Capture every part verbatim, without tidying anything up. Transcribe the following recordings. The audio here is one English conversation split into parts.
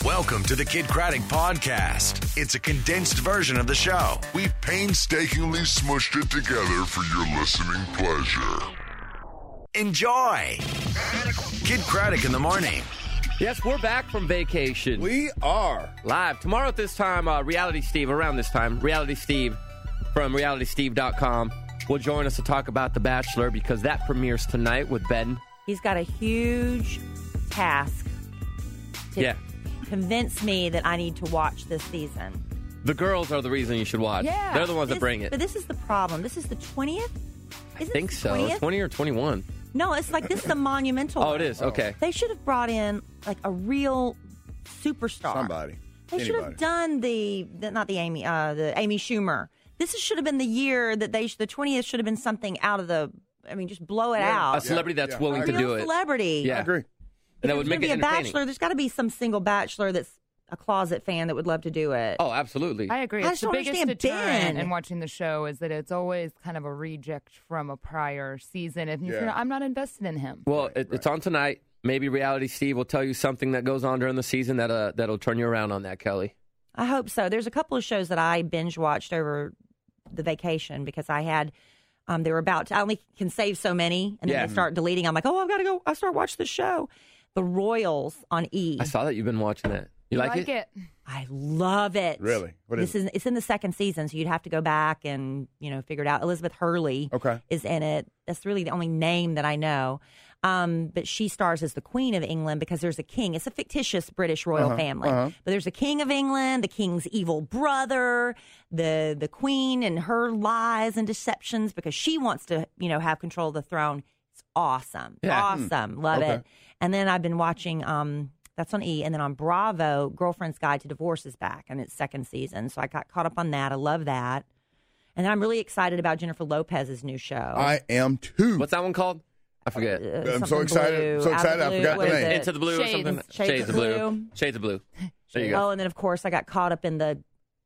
Welcome to the Kid Craddock Podcast. It's a condensed version of the show. We painstakingly smushed it together for your listening pleasure. Enjoy. Kid Craddock in the morning. Yes, we're back from vacation. We are. Live. Tomorrow at this time, uh, Reality Steve, around this time, Reality Steve from reality steve dot com will join us to talk about The Bachelor because that premieres tonight with Ben. He's got a huge task to Yeah. convince me that I need to watch this season. The girls are the reason you should watch. Yeah. They're the ones This- that bring it. But this is the problem. This is the twentieth? I think so. twenty or twenty-one. No, it's like this is a monumental Oh, one. it is? Okay. They should have brought in like a real superstar. Somebody. They should have Anybody. done the, the not the Amy, uh, the Amy Schumer. This is, should have been the year that they, the twentieth should have been something out of the, I mean, just blow it Yeah. out. A celebrity that's yeah. willing a to real do it. celebrity. Yeah. I agree. And If that there's would make gonna it be a entertaining. bachelor. There's got to be some single bachelor that's a closet fan that would love to do it. Oh, absolutely. I agree. I It's just the don't biggest understand deterrent Ben. in watching the show is that it's always kind of a reject from a prior season. And Yeah. you know, I'm not invested in him. Well, it, it's on tonight. Maybe Reality Steve will tell you something that goes on during the season that uh, that'll turn you around on that, Kelly. I hope so. There's a couple of shows that I binge watched over the vacation because I had, um, they were about to, I only can save so many, and then Yeah. they start deleting. I'm like, oh, I've got to go. I start watching the show. The Royals on E. I saw that you've been watching that. You, like, it? it? I love it. Really? What is this is it's in the second season, so you'd have to go back and you know figure it out. Elizabeth Hurley Okay. is in it. That's really the only name that I know. Um, but she stars as the Queen of England because there's a king. It's a fictitious British royal Uh-huh, family, uh-huh. but there's a king of England, the king's evil brother, the the queen and her lies and deceptions because she wants to you know have control of the throne. It's awesome, Yeah. awesome, love Okay. it. And then I've been watching. Um, That's on E. And then on Bravo, Girlfriend's Guide to Divorce is back in its second season. So I got caught up on that. I love that. And then I'm really excited about Jennifer Lopez's new show. I am too. What's that one called? I forget. Uh, I'm so something excited. blue, So out of excited, I blue. forgot the What is name. it? Into the Blue or Shades. something? Shades of Blue. Shades of Blue. There you go. Oh, and then, of course, I got caught up in the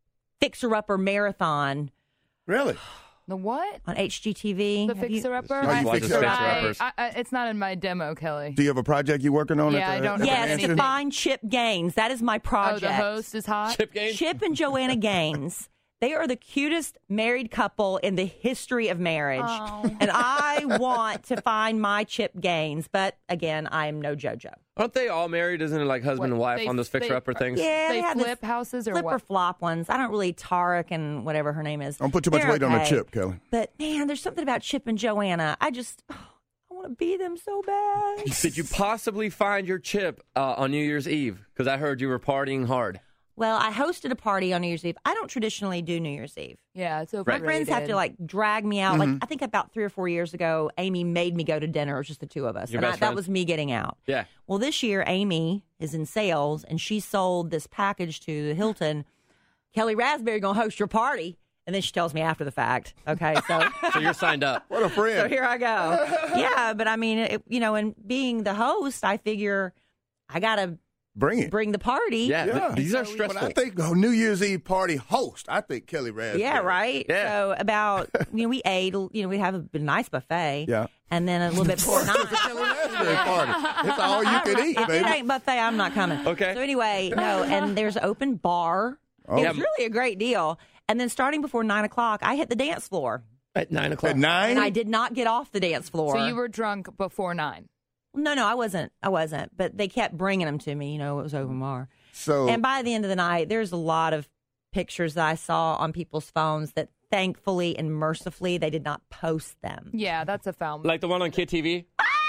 Fixer Upper Marathon Really? The what? on H G T V. The Have you- Fixer Upper? No, you Watch fix the it. Fixer I, Uppers. I, I, it's not in my demo, Kelly. Do you have a project you're working on? Yeah, at the, I don't at the know Yes, mansion? to find Chip Gaines. That is my Oh, project. the host is hot? Chip game? Chip and Joanna Gaines. They are the cutest married couple in the history of marriage. Oh. And I want to find my Chip Gaines. But again, I am no JoJo. Aren't they all married? Isn't it like husband What, and wife they- on those they- fixer-upper things? Yeah, They have flip this houses or flip what? or flop ones. I don't really Tarek and whatever her name is. Don't put too much They're weight on the okay. chip, Kelly. But man, there's something about Chip and Joanna. I just oh, I want to be them so bad. Did you possibly find your Chip uh, on New Year's Eve? Because I heard you were partying hard. Well, I hosted a party on New Year's Eve. I don't traditionally do New Year's Eve. Yeah, it's My overrated. friends have to like drag me out. Like I think about three or four years ago, Amy made me go to dinner. It was just the two of us, Your and I, best that friend? was me getting out. Yeah. Well, this year Amy is in sales, and she sold this package to the Hilton. Kelly Raspberry gonna host your party, and then she tells me after the fact. Okay, so So you're signed up. What a friend. so here I go. Yeah, but I mean, it, you know, and being the host, I figure I gotta Bring it. bring the party. Yeah, Yeah. th- these are When stressful. I think oh, New Year's Eve party host, I think Kelly Raspberry. Yeah, right. Yeah. So about you know we ate you know we have a nice buffet. Yeah. And then a little bit before nine. It's a Kelly Raspberry party. It's all you can eat, If baby. it ain't buffet, I'm not coming. Okay. So anyway, no, and there's an open bar. Oh. It was really a great deal. And then starting before nine o'clock, I hit the dance floor, At nine o'clock. At nine? and I did not get off the dance floor. So you were drunk before nine. No, no, I wasn't. I wasn't. But they kept bringing them to me. You know, it was open bar. So And by the end of the night, there's a lot of pictures that I saw on people's phones that thankfully and mercifully they did not post them. Yeah, that's a foul. Like the one on Kid T V?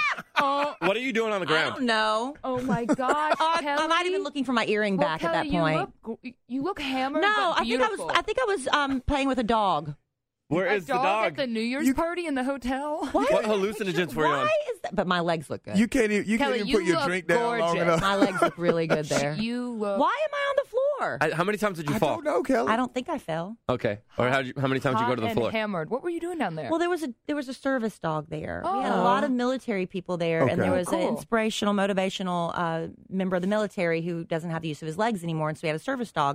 oh, What are you doing on the I ground? don't know. oh my gosh, Uh, Kelly. I'm not even looking for my earring Well, back Kelly, at that point. You look, gr- you look hammered. No, but I think I was. beautiful. I think I was um, playing with a dog. Where A is the dog dog? at the New Year's You- party in the hotel. What hallucinogens were you Why on? is that? But my legs look good. you can't even, you Kelly, can't even you put your look drink down long gorgeous. enough. my legs look really good there. You look. Why am I on the floor? I- How many times did you I fall? don't know, Kelly. I don't think I fell. Okay. Or how, how many times did you go to the hot floor? and hammered. What were you doing down there? Well, there was a there was a service dog there. We had a Oh. lot of military people there, Okay. and there was Cool. an inspirational, motivational uh, member of the military who doesn't have the use of his legs anymore, and so we had a service dog.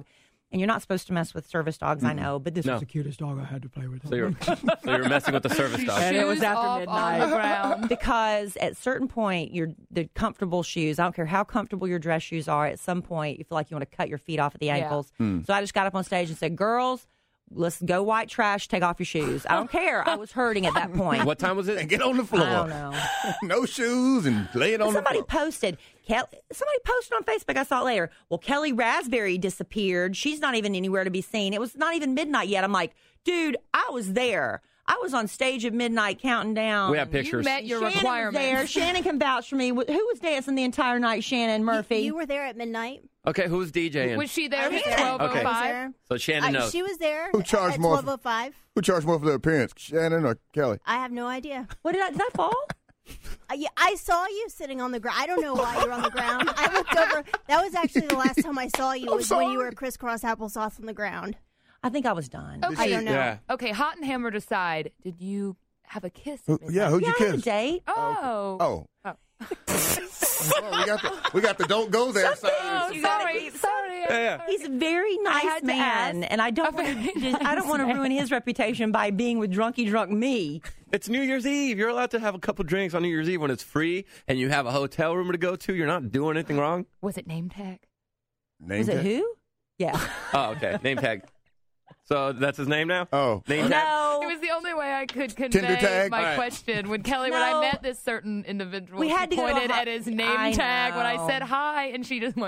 And you're not supposed to mess with service dogs, I know, but this No. was the cutest dog I had to play with. So you're, so you're messing with the service dog. And it was Shoes after off midnight. on the ground. Because at a certain point, your the comfortable shoes, I don't care how comfortable your dress shoes are, at some point you feel like you want to cut your feet off at the ankles. So I just got up on stage and said, girls, let's go white trash, take off your shoes. I don't care. I was hurting at that point. What time was it? And get on the floor. I don't know. No shoes and lay it on Somebody the floor. posted, Kel- somebody posted on Facebook, I saw it later, well, Kelly Raspberry disappeared. She's not even anywhere to be seen. It was not even midnight yet. I'm like, dude, I was there. I was on stage at midnight counting down. We have You pictures. met your Shannon was requirements. there. Shannon can vouch for me. Who was dancing the entire night? Shannon Murphy. You were there at midnight. Okay, who's DJing? Was she there I was at there. twelve oh Okay. I was five? there. So Shannon I- knows. she was there. Who charged at more? twelve oh five. Who charged more for their appearance, Shannon or Kelly? I have no idea. What did I, did that fall? Uh, yeah, I saw you sitting on the ground. I don't know why you were on the ground. I looked over. That was actually the last time I saw you. Was when you were crisscross applesauce on the ground. I think I was done. Okay. I don't know. Yeah. Okay, hot and hammered aside, did you have a kiss? Who, yeah, who'd Yeah, you I had a kiss? date. Oh. Oh. Oh. Oh, we got the we got the don't go there sign. Oh, You gotta sorry, keep- sorry. Yeah. He's a very nice had to man, ask. and I don't A want very to. Just, I nice don't want to man. ruin his reputation by being with drunky drunk me. It's New Year's Eve. You're allowed to have a couple drinks on New Year's Eve when it's free and you have a hotel room to go to. You're not doing anything wrong. Was it name tag? Name Was it tag? who? Yeah. Oh, okay. Name tag. So that's his name now? Oh. Name tag? No. It was the only way I could convey tag? my All right. question. When Kelly, when I No. met this certain individual, We had she to go to a pointed ho- at his name I tag when I know. said hi, and she just went.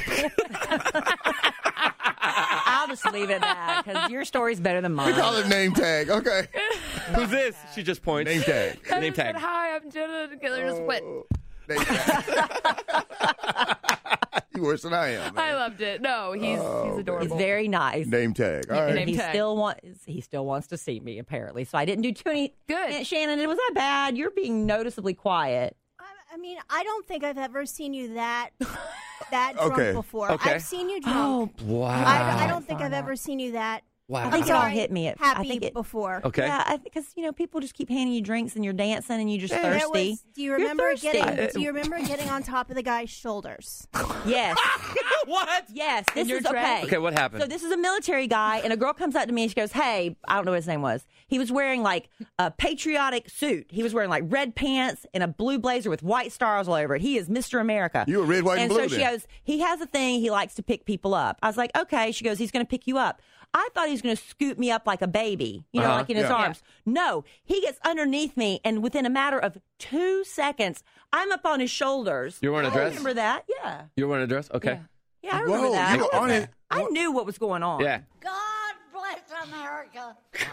I'll just leave it at that because your story's better than We mine. call it name tag. Okay. Who's this? She just points. Name tag. I Name just tag. said hi. I'm Jenna. And Kelly just went. Oh, name tag. You worse than I am. I Man. loved it. No, he's he's He's adorable. very nice. Name tag. All Yeah, right. name he tag. still wants. He still wants to see me apparently. So I didn't do too many. Good. Eh, Shannon, was that bad? You're being noticeably quiet. I, I mean, I don't think I've ever seen you that that drunk Okay. before. Okay. I've seen you drunk. Wow. I, I don't think I've ever seen you that. Wow. I think I'm it all sorry, hit me. At, happy I think it, before. Okay. Yeah, because you know people just keep handing you drinks and you're dancing and you're just There thirsty. was- do you You're remember thirsty. getting? Do you remember getting on top of the guy's shoulders? Yes. What? Yes, this your is dress? okay. Okay, what happened? So this is a military guy, and a girl comes up to me and she goes, "Hey, I don't know what his name was. He was wearing like a patriotic suit. He was wearing like red pants and a blue blazer with white stars all over it. He is Mister America." You were red, white, and and blue so she then. goes, "He has a thing. He likes to pick people up." I was like, "Okay." She goes, "He's going to pick you up." I thought he was going to scoop me up like a baby, you know, Uh-huh. like in his Yeah. arms. No, he gets underneath me, and within a matter of two seconds, I'm up on his shoulders. You're wearing a I dress? remember that? Yeah. You're wearing a dress? Okay. Yeah. Yeah, I remember Whoa, that. you were on it. I knew what was going on. Yeah. God bless America.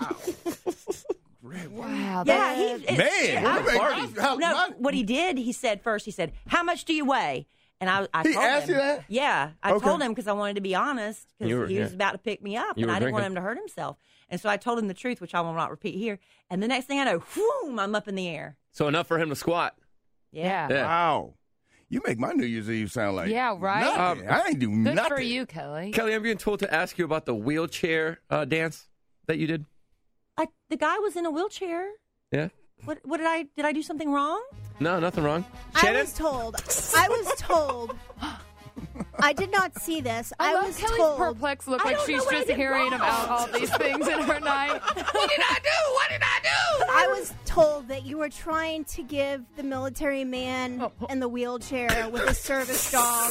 Wow. Yeah, that- he, it- Man, I- what a I- party. How- no, my- what he did, he said first, he said, "How much do you weigh?" And I, I He told asked him. you that? Yeah, I Okay. told him because I wanted to be honest because You were- he was yeah. about to pick me up, You and were I didn't want drinking. him to hurt himself. And so I told him the truth, which I will not repeat here. And the next thing I know, whoom, I'm up in the air. So enough for him to squat. Yeah. Yeah. Wow. You make my New Year's Eve sound like Yeah, right? nothing. Um, I ain't do Good nothing. for you, Kelly. Kelly, I'm being told to ask you about the wheelchair uh, dance that you did. I, the guy was in a wheelchair. Yeah. What, what did I did I do something wrong? No, nothing wrong. I Shannon? was told. I was told. I did not see this. I, I, love was Kelly's told. perplexed look I like don't she's know what I just did hearing wrong. about all these things in her night. What did I do? What did I do? I was told that you were trying to give the military man Oh. in the wheelchair with a service dog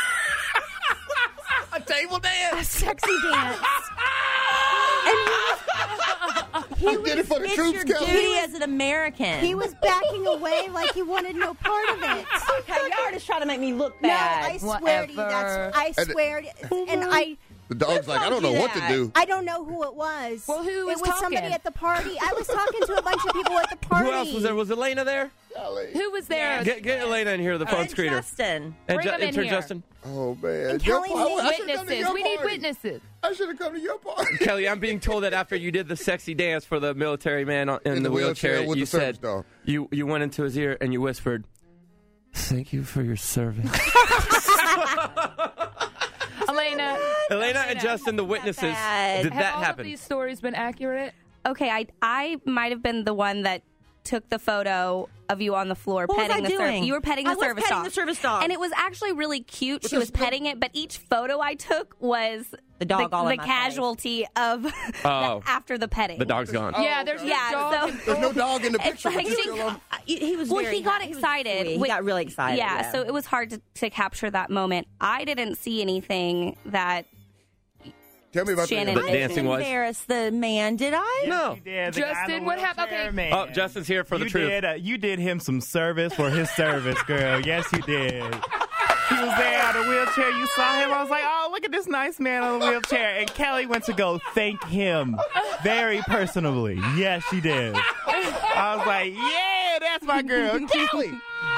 A table a dance. sexy dance. You did it for the It's troops, your Kelly. duty as an American. He was backing away like he wanted no part of it. okay. Y'all are just trying to make me look No, bad. I swear to you, Whatever. that's I And- swear, to, and I. The dog's like, I don't know you what to that? do. I don't know who it was. Well, who was It was somebody talking? at the party. I was talking to a bunch of people at the party. Who else was there? Was Elena there? Kelly. Who was there? Get, get Elena in here, the phone And screener. Justin. And Bring him in enter here. Justin. Oh, man. And Your Kelly party- made I should've come to Witnesses. your We need party. witnesses. I should have come to your party. Kelly, I'm being told that after you did the sexy dance for the military man on- in, In the the wheelchair, wheelchair with you the service said dog. you you went into his ear and you whispered, "Thank you for your service." Elena, Elena and Justin, the witnesses, bad. did have that all happen? of these stories been accurate? Okay, I I might have been the one that took the photo of you on the floor What was petting I the service. doing? You were petting I the was service petting dog. the service dog. And it was actually really cute. But she was this- petting it, but each photo I took was The dog the, all in the my casualty of Oh. the, after the petting. The dog's gone. yeah, there's no Yeah, dog. so- There's no dog in the It's picture. like but you she- still on- He, he was Well, very he got he was excited. sweet. He with- got really excited. Yeah, Yeah, so it was hard to, to capture that moment. I didn't see anything that Tell me about Shannon the The dancing was? embarrass the man, did I? No. You did. The guy in Justin, the what happened? wheelchair, Okay. man. Oh, Justin's here for the you truth. Did, uh, you did him some service for his service, girl. Yes, you did. He was there on a wheelchair. You saw him. I was like, oh, look at this nice man on the wheelchair. And Kelly went to go thank him very personally. Yes, she did. I was like, yeah, that's my girl, Kelly.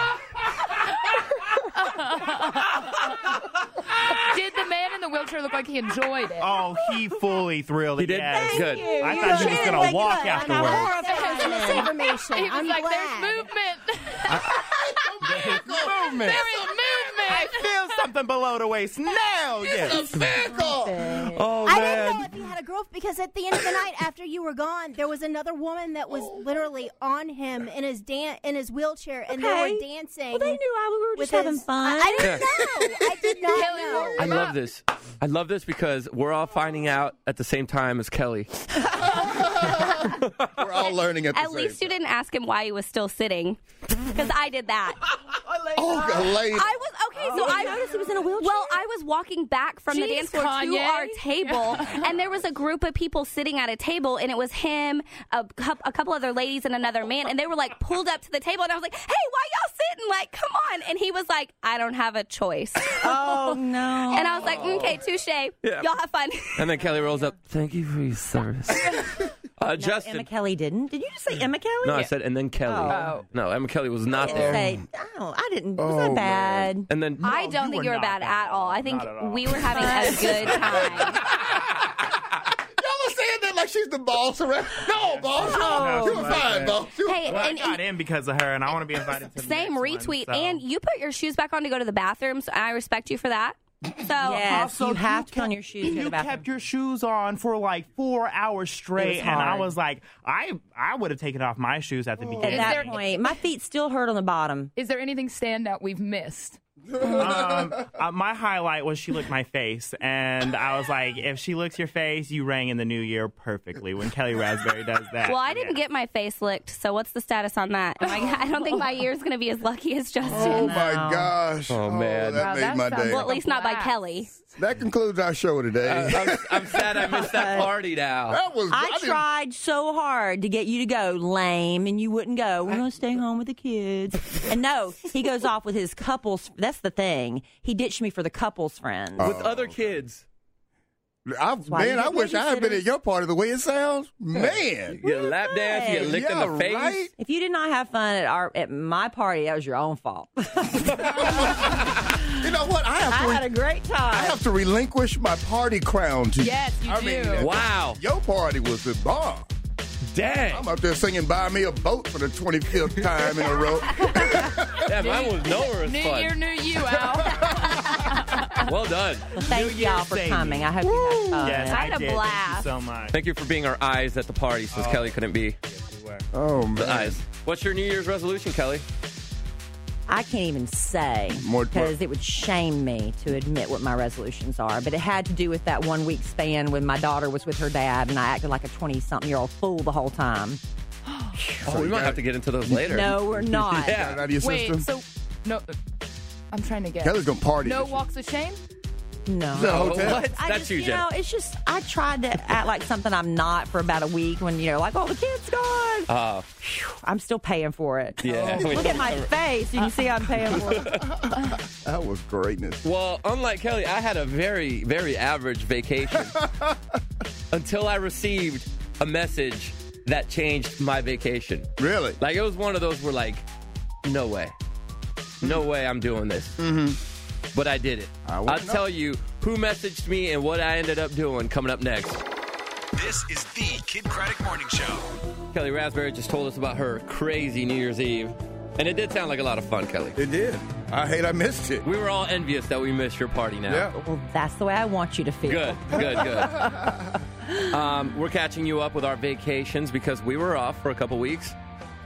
Did the man in the wheelchair look like he enjoyed it? Oh, he fully thrilled. He did? Yes. Good. you. I You thought he was should. going Like, to walk good. I'm afterwards. Horrified misinformation. He was I'm like, glad. there's movement. Movement. There's a movement. I feel something below the waist now. Yes. Oh, I man. didn't know if you had a girlfriend because at the end of the night, after you were gone, there was another woman that was literally on him in his dan- in his wheelchair, and they Okay. were dancing. Well, they knew I, we were with just having his- fun. I, I didn't know. I did not Kelly, know. I love this. I love this because we're all finding out at the same time as Kelly. We're all learning at the at same least you time. didn't ask him why he was still sitting, because I did that. Oh, a lady. I was okay. So I noticed he was in a wheelchair. Well, I was walking back from the Jeez, dance floor to Kanye. our table, and there was a group of people sitting at a table, and it was him, a, cou- a couple other ladies, and another man, and they were like pulled up to the table, and I was like, "Hey, why y'all sitting? Like, come on!" And he was like, "I don't have a choice," Oh, no. and I was like, "Okay, touche. Yeah. Y'all have fun." And then Kelly rolls up. Thank you for your service. Uh, No, Justin. Emma Kelly didn't. Did you just say Emma Kelly? No, I said, and then Kelly. Oh. No, Emma Kelly was not I there. didn't say, oh, I didn't. Was Oh, that man. bad? And then I don't you think were you were not bad bad. at all. I think Not at all. we were having a good time. Y'all are saying that like she's the boss around. No, boss. No, you she were wasn't. fine, boss. You were- Hey, Well, I and, got and in because of her, and I want to be invited to the same next retweet, one, so. and you put your shoes back on to go to the bathroom, so I respect you for that. So Yes, Also, you have to kept- put on your shoes to go to You the bathroom. kept your shoes on for like four hours straight, was and I hard. was like, I I would have taken off my shoes at the At beginning. that there- point, my feet still hurt on the bottom. Is there anything standout we've missed? um, uh, my highlight was she licked my face, and I was like, if she licks your face, you rang in the new year perfectly. When Kelly Raspberry does that. Well, I didn't Yeah. get my face licked, so what's the status on that? Am I, I don't think my year's going to be as lucky as Oh, Justin. my gosh. Oh, man. that Wow, made that my sounds day. Well, at least not by Blast. Kelly. That concludes our show today. Uh, I'm, I'm sad I missed that party now. that was. I didn't- tried so hard to get you to go, lame, and you wouldn't go. We're going to stay home with the kids. And no, he goes off with his couples. That's the thing. He ditched me for the couples friends. With other kids. I, why man, you I get wish I had been babysitters. at your party the way it sounds. Man. You get a lap dance, you get licked Yeah, in the face. right? If you did not have fun at our at my party, that was your own fault. You know what? I have to. I re- had a great time. I have to relinquish my party crown to you. Yes, you I do. mean, Wow. your party was the bomb. Dang. I'm up there singing "Buy Me a Boat" for the twenty-fifth time in a row. Yeah, mine was nowhere as New fun. year, new you, Al. Well done. Well, thank Year, y'all for same. coming. I hope you had fun. Yes, I I, had a did. Thank blast. you so much. Thank you for being our eyes at the party since Kelly couldn't be You were. Oh man. the eyes. What's your New Year's resolution, Kelly? I can't even say More- because it would shame me to admit what my resolutions are. But it had to do with that one week span when my daughter was with her dad and I acted like a twenty-something-year-old fool the whole time. Oh, we might have to get into those later. No, we're not. Got it Yeah. out of your Wait, system. so no, I'm trying to get. Kelly's gonna party. No this year. walks of shame. No. The Oh, hotel. what? I That's just, you, you Jen. know, it's just I tried to act like something I'm not for about a week when you know, like, oh, the kid's gone. Oh, I'm still paying for it. yeah. Look at my face. You can see I'm paying for it. That was greatness. Well, unlike Kelly, I had a very, very average vacation until I received a message that changed my vacation. Really? Like, it was one of those where, like, no way. No way I'm doing this. Mm-hmm. But I did it. I I'll wouldn't know. tell you who messaged me and what I ended up doing coming up next. This is the Kid Craddock Morning Show. Kelly Raspberry just told us about her crazy New Year's Eve. And it did sound like a lot of fun, Kelly. It did. I hate I missed it. We were all envious that we missed your party now. Yeah. Well, that's the way I want you to feel. Good, good, good. um, we're catching you up with our vacations because we were off for a couple weeks.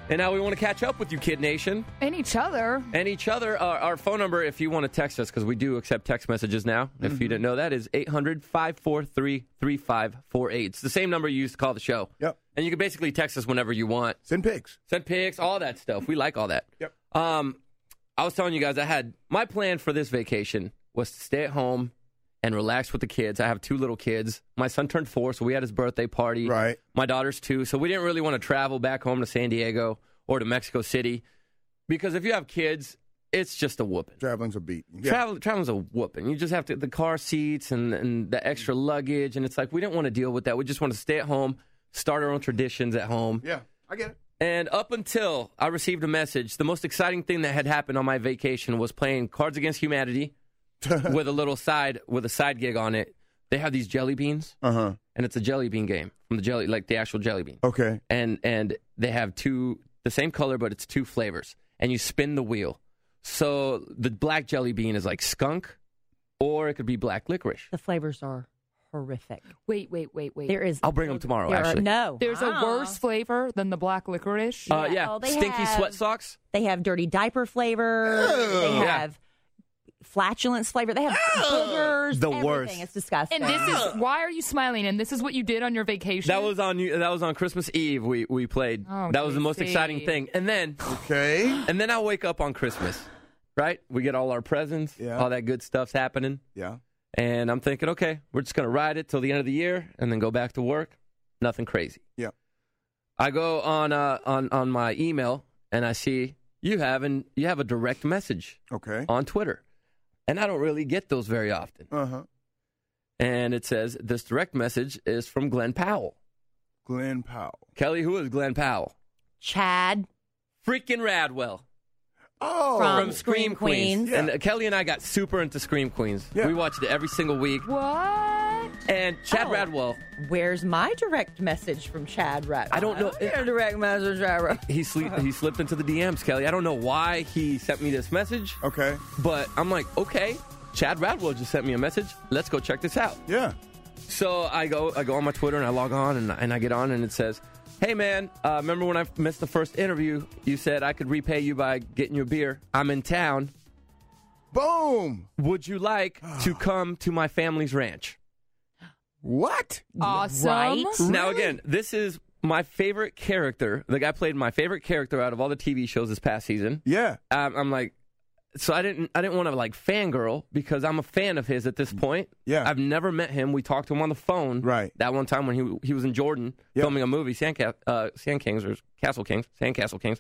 And now we want to catch up with you, Kid Nation. And each other. And each other. Uh, our phone number, if you want to text us, because we do accept text messages now, mm-hmm. if you didn't know that, is eight hundred, five four three, three five four eight. It's the same number you used to call the show. Yep. And you can basically text us whenever you want. Send pics. Send pics, all that stuff. We like all that. Yep. Um, I was telling you guys, I had my plan for this vacation was to stay at home and relax with the kids. I have two little kids. My son turned four, so we had his birthday party. Right. My daughter's two, so we didn't really want to travel back home to San Diego or to Mexico City, because if you have kids, it's just a whooping. Traveling's a beat. Yeah. Travel, traveling's a whooping. You just have to, the car seats and, and the extra luggage, and it's like, we didn't want to deal with that. We just want to stay at home, start our own traditions at home. Yeah, I get it. And up until I received a message, the most exciting thing that had happened on my vacation was playing Cards Against Humanity with a little side, with a side gig on it. They have these jelly beans, uh-huh. and it's a jelly bean game from the jelly, like the actual jelly bean. Okay. And and they have two, the same color, but it's two flavors. And you spin the wheel. So the black jelly bean is like skunk, or it could be black licorice. The flavors are horrific. Wait, wait, wait, wait. There is. I'll bring them tomorrow, there actually. Are, no. There's Ah. a worse flavor than the black licorice. Uh, yeah, Oh, they stinky have- sweat socks. They have dirty diaper flavor. They Yeah. have flatulence flavor. They have boogers. The everything. worst. It's disgusting. And this is why are you smiling? And this is what you did on your vacation. That was on that was on Christmas Eve. We we played. Oh, that was the most J C. exciting thing. And then Okay. and then I wake up on Christmas, right? We get all our presents. Yeah. All that good stuff's happening. Yeah. And I'm thinking, okay, we're just gonna ride it till the end of the year, and then go back to work. Nothing crazy. Yeah. I go on uh, on on my email, and I see you have an you have a direct message Okay. on Twitter, and I don't really get those very often. Uh-huh. And it says this direct message is from Glenn Powell. Glenn Powell. Kelly, who is Glenn Powell? Chad Freaking Radwell. Oh. from, From Scream Queens. Yeah. And uh, Kelly and I got super into Scream Queens. Yeah. We watched it every single week. What? And Chad Oh. Radwell, Where's my direct message from Chad Rat? I don't know. Get a direct message, Chad Rat. he, sleep, he slipped into the D Ms, Kelly. I don't know why he sent me this message, Okay. but I'm like, okay, Chad Radwell just sent me a message. Let's go check this out. Yeah. So I go I go on my Twitter and I log on and, and I get on and it says, hey, man, uh, remember when I missed the first interview? You said I could repay you by getting you a beer. I'm in town. Boom. Would you like to come to my family's ranch? What? Awesome. Right? Now, again, this is my favorite character. The guy played my favorite character out of all the T V shows this past season. Yeah. Um, I'm like, so I didn't I didn't want to like fangirl because I'm a fan of his at this point. Yeah. I've never met him. We talked to him on the phone. Right. That one time when he he was in Jordan Yep. filming a movie, Sand, uh, Sand Kings or Castle Kings, Sandcastle Kings.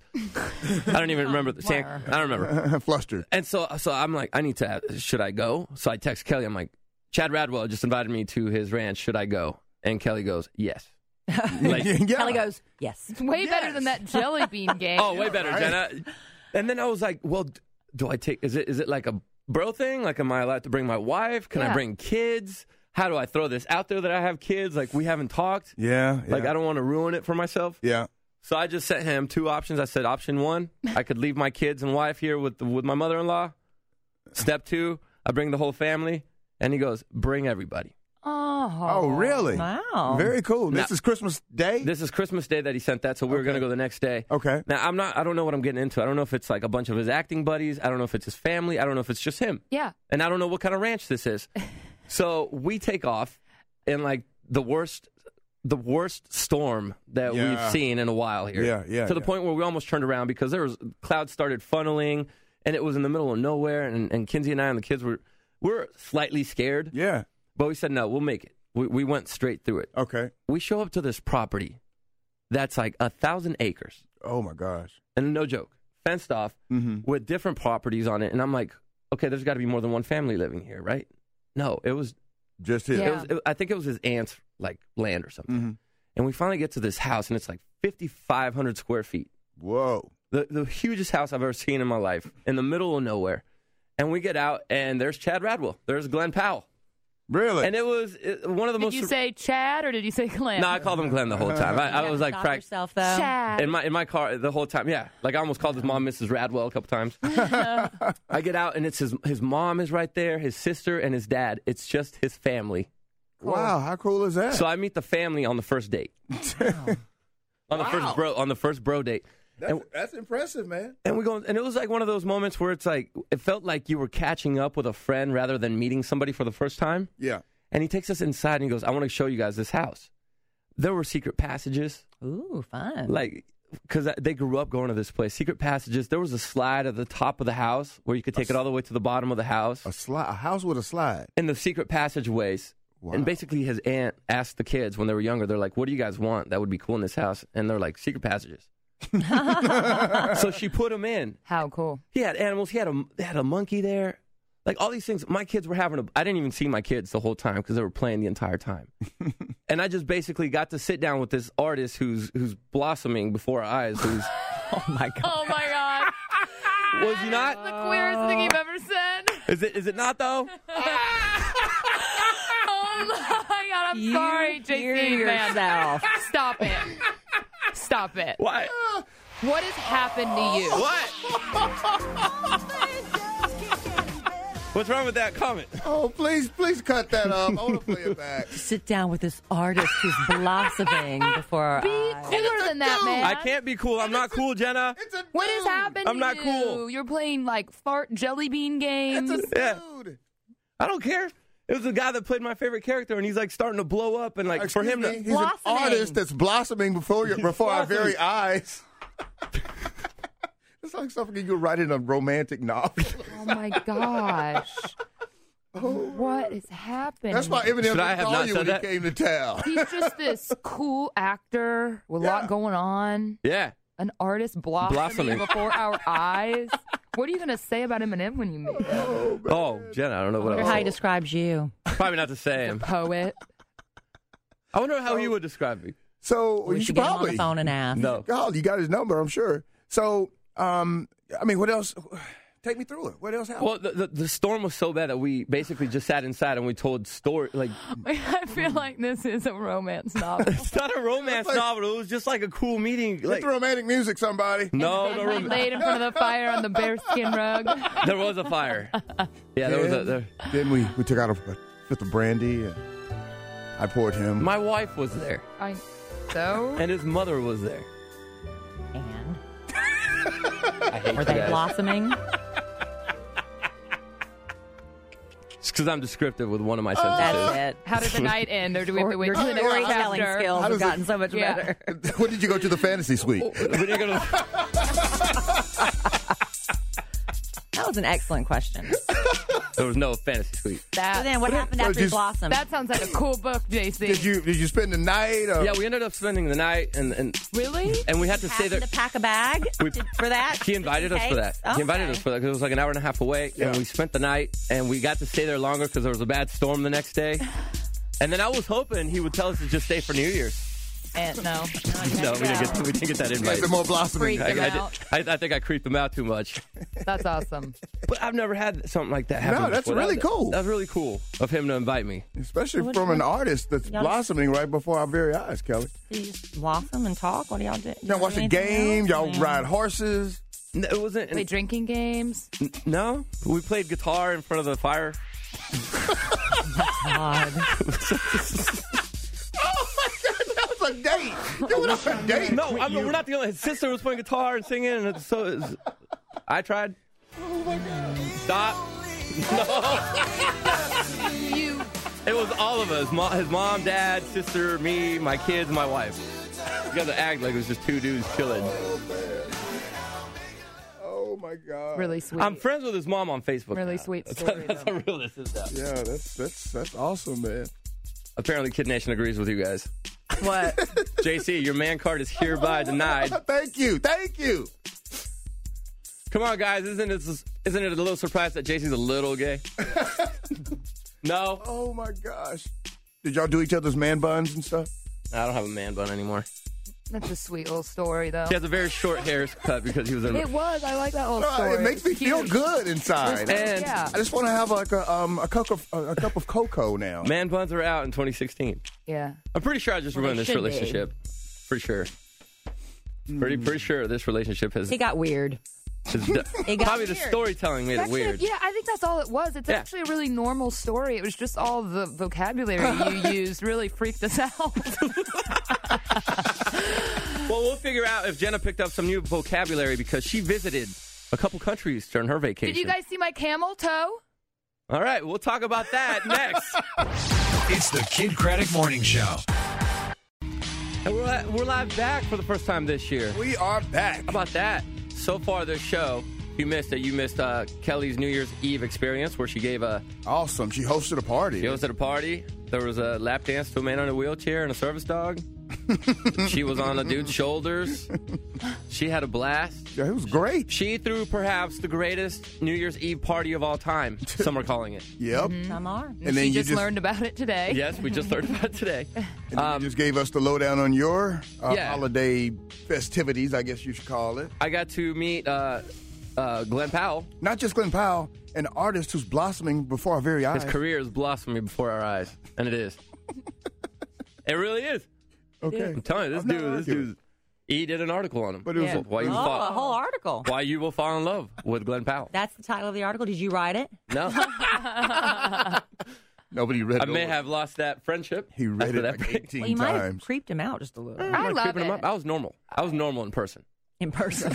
I don't even remember the Sand. I don't remember. Flustered. And so so I'm like, I need to. Should I go? So I text Kelly. I'm like, Chad Radwell just invited me to his ranch. Should I go? And Kelly goes, yes. Like, yeah. Kelly goes, yes. It's way better than that jelly bean game. oh, way better, Jenna. And then I was like, well, d- do I take, is it is it like a bro thing? Like, am I allowed to bring my wife? Can I Yeah. bring kids? How do I throw this out there that I have kids? Like, we haven't talked. Yeah. yeah. Like, I don't want to ruin it for myself. Yeah. So I just sent him two options. I said, option one, I could leave my kids and wife here with the, with my mother-in-law. Step two, I bring the whole family. And he goes, bring everybody. Oh. Oh, really? Wow. Very cool. This Now- is Christmas Day? This is Christmas Day that he sent that, so we were Okay. going to go the next day. Okay. Now, I'm not, I don't know what I'm getting into. I don't know if it's like a bunch of his acting buddies. I don't know if it's his family. I don't know if it's just him. Yeah. And I don't know what kind of ranch this is. So we take off in like the worst, the worst storm that Yeah. we've seen in a while here. Yeah, yeah, To the yeah. point where we almost turned around because there was clouds started funneling, and it was in the middle of nowhere. And, and Kinsey and I and the kids were, we're slightly scared, Yeah. but we said no, we'll make it. We we went straight through it. Okay. We show up to this property that's like a thousand acres, Oh, my gosh. and no joke, fenced off Mm-hmm. with different properties on it. And I'm like, okay, there's got to be more than one family living here, right? No, it was. Just his. Yeah. It was it, I think it was his aunt's like land or something. Mm-hmm. And we finally get to this house, and it's like fifty-five hundred square feet, Whoa. the the hugest house I've ever seen in my life, in the middle of nowhere. And we get out, and there's Chad Radwell, there's Glenn Powell, Really? and it was it, one of the Did most. you say Chad or did you say Glenn? No, I called him Glenn the whole time. I, I was like, Stop prac- yourself, though. Chad. in my in my car the whole time. Yeah, like I almost called his mom Missus Radwell a couple times. I get out and it's his his mom is right there, his sister and his dad. It's just his family. Wow. How cool is that? So I meet the family on the first date. on the first bro on the first bro date, That's, And- that's impressive, man. And we go, and it was like one of those moments where it's like it felt like you were catching up with a friend rather than meeting somebody for the first time. Yeah. And he takes us inside and he goes, "I want to show you guys this house." There were secret passages, Ooh, fun. like because they grew up going to this place. Secret passages. There was a slide at the top of the house where you could take it all the way to the bottom of the house. A slide, a house with a slide. In the secret passageways. Wow. And basically, his aunt asked the kids when they were younger, they're like, "What do you guys want that would be cool in this house?" And they're like, "Secret passages." So she put him in. How cool. He had animals. He had a, they had a monkey there. Like all these things. My kids were having a, I didn't even see my kids the whole time because they were playing the entire time. And I just basically got to sit down with this artist who's who's blossoming before our eyes. Who's, oh, my God. Oh, my God. was he not? The queerest thing you've ever said. Is it? Is it not, though? Oh, my God. I'm You sorry, J C. hear Man. yourself. Stop it. Stop it. Why? What has happened to you? What? What's wrong with that comment? Oh, please, please cut that up. I want to play it back. Sit down with this artist who's blossoming before our Be eyes. cooler than that, man. I can't be cool. I'm not cool, Jenna. It's a dude. What has happened I'm to not you? cool. You're playing like fart jelly bean games. It's a Yeah. dude. I don't care. It was the guy that played my favorite character, and he's like starting to blow up, and like for Excuse him me, to. he's Blossoming. an artist that's blossoming before your, before our very eyes. It's like something you write in a romantic novel. Oh my gosh. What is happening? That's why Eminem Should I didn't have call not you said when that? he came to town. He's just this cool actor with a Yeah. lot going on. Yeah. An artist blossoming, Blossoming. before our eyes. What are you going to say about Eminem when you meet him? Oh, Jenna, I don't know what I wonder else. how he describes you. Probably not the same. Poet. I wonder how he would describe me. So We you should should get him on probably. the phone and ask. No. God, you got his number, I'm sure. So, um, I mean, what else? Take me through it. What else happened? Well, the, the, the storm was so bad that we basically just sat inside and we told story. Like, I feel like this is a romance novel. it's not a romance like- novel. It was just like a cool meeting. Get Like, the romantic music, somebody. no, no, We rom- laid in front of the fire on the bearskin rug. there was a fire. Yeah, there was a. There. Then we, we took out a fifth of brandy and I poured him. My wife was there, I, so? and his mother was there. And I hate were you they guys. blossoming? It's because I'm descriptive with one of my sentences. That's it. How did the night end, or do we have to wait Your till the next storytelling chapter? skills How have does it- gotten so much Yeah. better. When did you go to the fantasy suite? We didn't go to- That was an excellent question. there was no fantasy suite. So That, then what happened So after he just- blossomed? that sounds like a cool book, J C. Did you did you spend the night? Or? Yeah, we ended up spending the night, and and, Really? and we had to stay Happened there. to pack a bag We- for that? He invited us for that. Okay. He invited us for that because it was like an hour and a half away, Yeah. and we spent the night, and we got to stay there longer because there was a bad storm the next day. And then I was hoping he would tell us to just stay for New Year's. And no. No, we didn't get we didn't get that Yeah, invite. some more blossoming. Freak. I, I, them did- out. I, I think I creeped him out too much. That's awesome. But I've never had something like that happen. No, that's before. really that, cool. That was really cool of him to invite me. Especially What- from an what- artist that's y'all- blossoming right before our very eyes, Kelly. Do you just blossom and talk? What do y'all do? Y'all watch do the anything game. else? Y'all Yeah. ride horses. No, it wasn't. Play drinking games. No, we played guitar in front of the fire. God. Oh my God, that was a date. You went on a date. No, I mean, we're not the only. His sister was playing guitar and singing, and it's, so it's, I tried. Oh my God. Stop. No. You. It was all of us. Mo- his mom, dad, sister, me, my kids, my wife. You got to act like it was just two dudes chilling. Oh my God. Really sweet. I'm friends with his mom on Facebook. Really now. sweet That's, story, that's though. how real this is now. Yeah, that's that's that's awesome, man. Apparently, Kid Nation agrees with you guys. What? J C, your man card is hereby denied. Thank you, thank you. Come on, guys. Isn't it, isn't it a little surprise that J C's a little gay? No? Oh my gosh. Did y'all do each other's man buns and stuff? I don't have a man bun anymore. That's a sweet little story, though. He has a very short haircut because he was in. It was. I like that little No, story. it makes me It's feel cute. good inside. And Yeah. I just want to have like a um a cup of a, a cup of cocoa now. man buns are out in twenty sixteen. Yeah. I'm pretty sure I just Well, ruined they this should be. relationship. Pretty sure. Pretty pretty sure this relationship has. He got weird. It got Probably the weird. storytelling made it Actually, weird. Yeah, I think that's all it was. It's Yeah. actually a really normal story. It was just all the vocabulary you used really freaked us out. Well, we'll figure out if Jenna picked up some new vocabulary because she visited a couple countries during her vacation. Did you guys see my camel toe? All right, we'll talk about that next. It's the Kid Craddock Morning Show. And we're, li- we're live back for the first time this year. We are back. How about that? So far this show, if you missed it, you missed uh, Kelly's New Year's Eve experience where she gave a... Awesome. She hosted a party. She hosted a party. There was a lap dance to a man on a wheelchair and a service dog. She was on a dude's shoulders. She had a blast. Yeah, it was great. She threw perhaps the greatest New Year's Eve party of all time. Some are calling it. Yep. Some are. And she then you just, just learned about it today. Yes, we just learned about it today. And then you just gave us the lowdown on your uh, Yeah. holiday festivities, I guess you should call it. I got to meet uh, uh, Glenn Powell. Not just Glenn Powell, an artist who's blossoming before our very eyes. His career is blossoming before our eyes, and it is. It really is. Okay. I'm telling you, this I'm not dude, this arguing. dude, he did an article on him. But it was Yeah. a- why you Oh, fall, a whole article. why you will fall in love with Glenn Powell. That's the title of the article. Did you write it? No, Nobody read I it. may over. have lost that friendshhave. He read after it that like break. eighteen Well, you might have times. creeped him out just a little I Like love creeping him it. up. I was normal. I was normal in person. in person.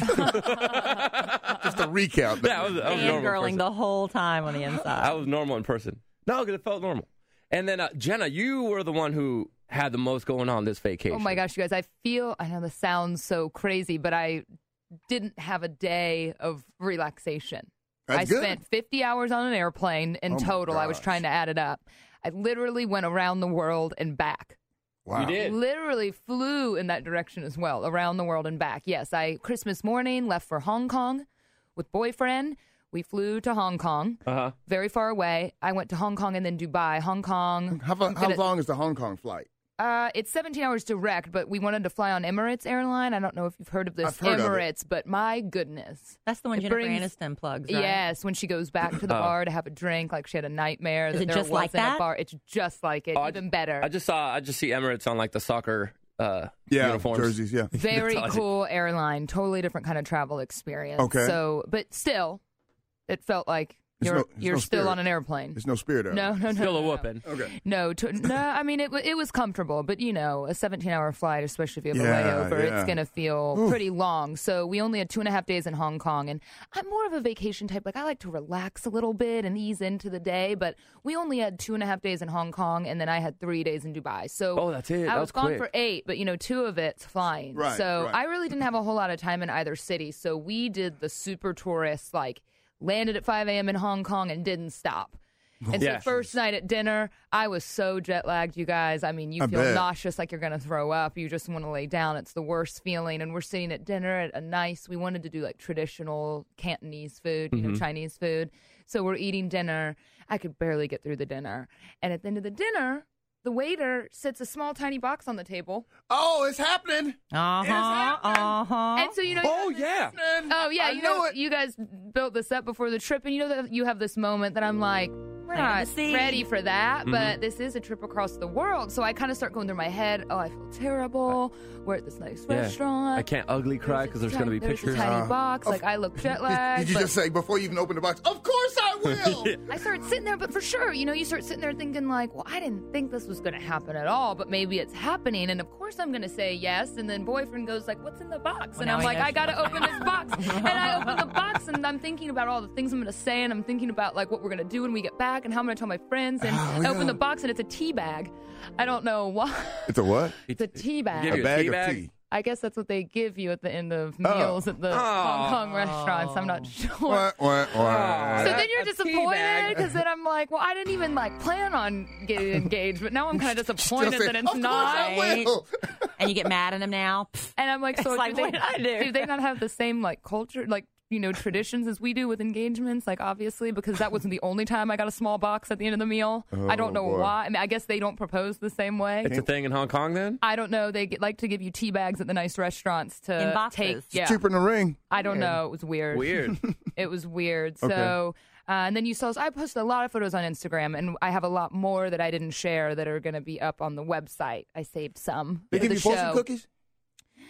Just a recount. Yeah, I was, I was normal in Fangirling person. the whole time on the inside. I was normal in person. No, because it felt normal. And then uh, Jenna, you were the one who had the most going on this vacation. Oh my gosh, you guys! I feel I know this sounds so crazy, but I didn't have a day of relaxation. That's I good. spent fifty hours on an airplane in Oh my total. I was gosh. trying to add it up. I literally went around the world and back. Wow. You did. Literally flew in that direction as well, around the world and back. Yes, I Christmas morning left for Hong Kong with boyfriend. We flew to Hong Kong, Uh-huh. very far away. I went to Hong Kong and then Dubai. Hong Kong. How, fa- I'm how gonna- long is the Hong Kong flight? Uh, it's seventeen hours direct, but we wanted to fly on Emirates airline. I don't know if you've heard of this I've heard of it. Emirates, but my goodness. That's the one It Jennifer brings- Aniston plugs, right? Yes, when she goes back to the Oh. bar to have a drink, like she had a nightmare Is that it there just like wasn't that? a bar. It's just like it, Oh, I- even better. I just saw. I just see Emirates on like the soccer uh, Yeah, uniforms. jerseys, yeah. Very That's all I see. cool airline, totally different kind of travel experience. Okay. So, but still, it felt like There's you're no- there's you're no still spirit. on an airplane. There's no spirit out. No, no, no. Still no, a no. whooping. Okay. No, to, no. I mean, it wa- it was comfortable, but you know, a seventeen-hour flight, especially if you have Yeah, a layover, yeah. it's gonna feel pretty long. So we only had two and a half days in Hong Kong, and I'm more of a vacation type. Like I like to relax a little bit and ease into the day, but we only had two and a half days in Hong Kong, and then I had three days in Dubai. So Oh, that's it. I That was was gone quick. for eight, but you know, two of it's flying. Right, so right. I really didn't have a whole lot of time in either city. So we did the super tourist, like landed at five a.m. in Hong Kong and didn't stop. And Yeah. so first night at dinner, I was so jet lagged, you guys. I mean, you I feel bet. nauseous, like you're going to throw up. You just want to lay down. It's the worst feeling. And we're sitting at dinner at a nice, we wanted to do like traditional Cantonese food, you know, Chinese food. So we're eating dinner. I could barely get through the dinner. And at the end of the dinner, the waiter sets a small, tiny box on the table. Oh, it's happening. Uh huh. Uh huh. And so, you know, Oh yeah. Oh yeah, I you know know, it. you guys built this up before the trip, and you know that you have this moment that I'm like, we're Plant not the seed. ready for that, Mm-hmm. but this is a trip across the world, so I kind of start going through my head. Oh, I feel terrible. We're at this nice Yeah. restaurant. I can't ugly cry because there's going to be there's pictures. a tiny Uh, box. of- Like I look jet Did, lagged. did you but just say before you even open the box? Of course I will. I started sitting there, but for sure, you know, you start sitting there thinking like, well, I didn't think this was going to happen at all, but maybe it's happening, and of course I'm going to say yes. And then boyfriend goes like, what's in the box? Well, and now I'm he like, knows I got to open this box. And I open the box, and I'm thinking about all the things I'm going to say, and I'm thinking about like what we're going to do when we get back, and how I'm going to tell my friends. And Oh, I open yeah. the box, and it's a tea bag. I don't know why. It's a what? It's a tea bag. Give A you bag tea of bag? tea. I guess that's what they give you at the end of Oh. meals at the Hong Kong restaurants. I'm not sure. What? What? What? So then you're A tea disappointed bag. because then I'm like, well, I didn't even like plan on getting engaged, but now I'm kind of disappointed Still say, that it's of course not. I will. And you get mad at him now. Pfft. And I'm like, so It's like, do, what they, did I do? do they not have the same like culture, like you know, traditions as we do with engagements? Like obviously, because that wasn't the only time I got a small box at the end of the meal. I don't know Oh, boy. why. I mean, I guess they don't propose the same way. It's a thing in Hong Kong then? I don't know. They get, like to give you tea bags at the nice restaurants to In boxes. take. It's Yeah, Cheaper than the ring. I don't know. It was weird. Weird. It was weird. Okay. So, uh, and then you saw, I posted a lot of photos on Instagram, and I have a lot more that I didn't share that are going to be up on the website. I saved some. They for give the you fortune show. cookies?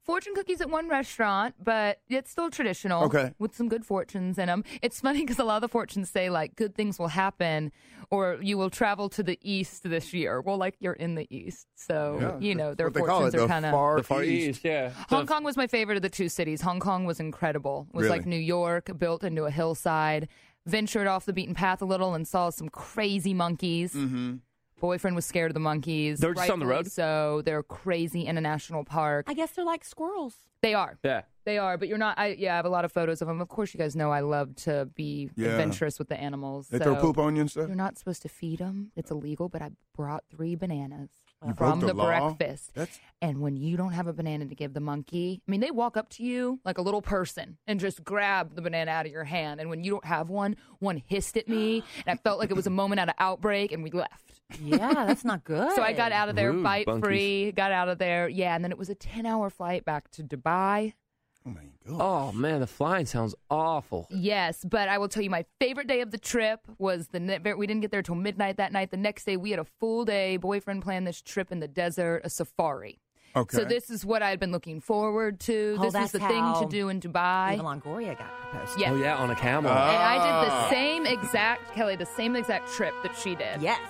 fortune cookies at one restaurant, but it's still traditional. Okay. With some good fortunes in them. It's funny because a lot of the fortunes say, like, good things will happen or you will travel to the east this year. Well, like, you're in the east. So, Yeah, you know, their that's what they call fortunes it, are the kind of. Far The Far East. East, yeah. Hong Kong was my favorite of the two cities. Hong Kong was incredible. It was Really? like New York, built into a hillside. Ventured off the beaten path a little and saw some crazy monkeys. Mm-hmm. Boyfriend was scared of the monkeys. They were just on the Rightfully road? So they're crazy in a national park. I guess they're like squirrels. They are. Yeah. They are, but you're not. I yeah, I have a lot of photos of them. Of course, you guys know I love to be Yeah. adventurous with the animals. They so throw poop on you and stuff? You're not supposed to feed them. It's illegal. But I brought three bananas You from broke the the, law? breakfast. That's- And when you don't have a banana to give the monkey, I mean, they walk up to you like a little person and just grab the banana out of your hand. And when you don't have one, one hissed at me, and I felt like it was a moment out of outbreak, and we left. Yeah, that's not good. So I got out of there Rude bite bunkies. free, got out of there. Yeah, and then it was a ten-hour flight back to Dubai. Oh, my God. Oh, man, the flying sounds awful. Yes, but I will tell you my favorite day of the trip was the ne- we didn't get there till midnight that night. The next day we had a full day. Boyfriend planned this trip in the desert, a safari. Okay. So this is what I had been looking forward to. Oh, this was that's the how thing to do in Dubai. Eva Longoria got proposed to. Yeah. Oh, yeah, on a camel. And I did Ah. the same exact, Kelly, the same exact trip that she did. Yes.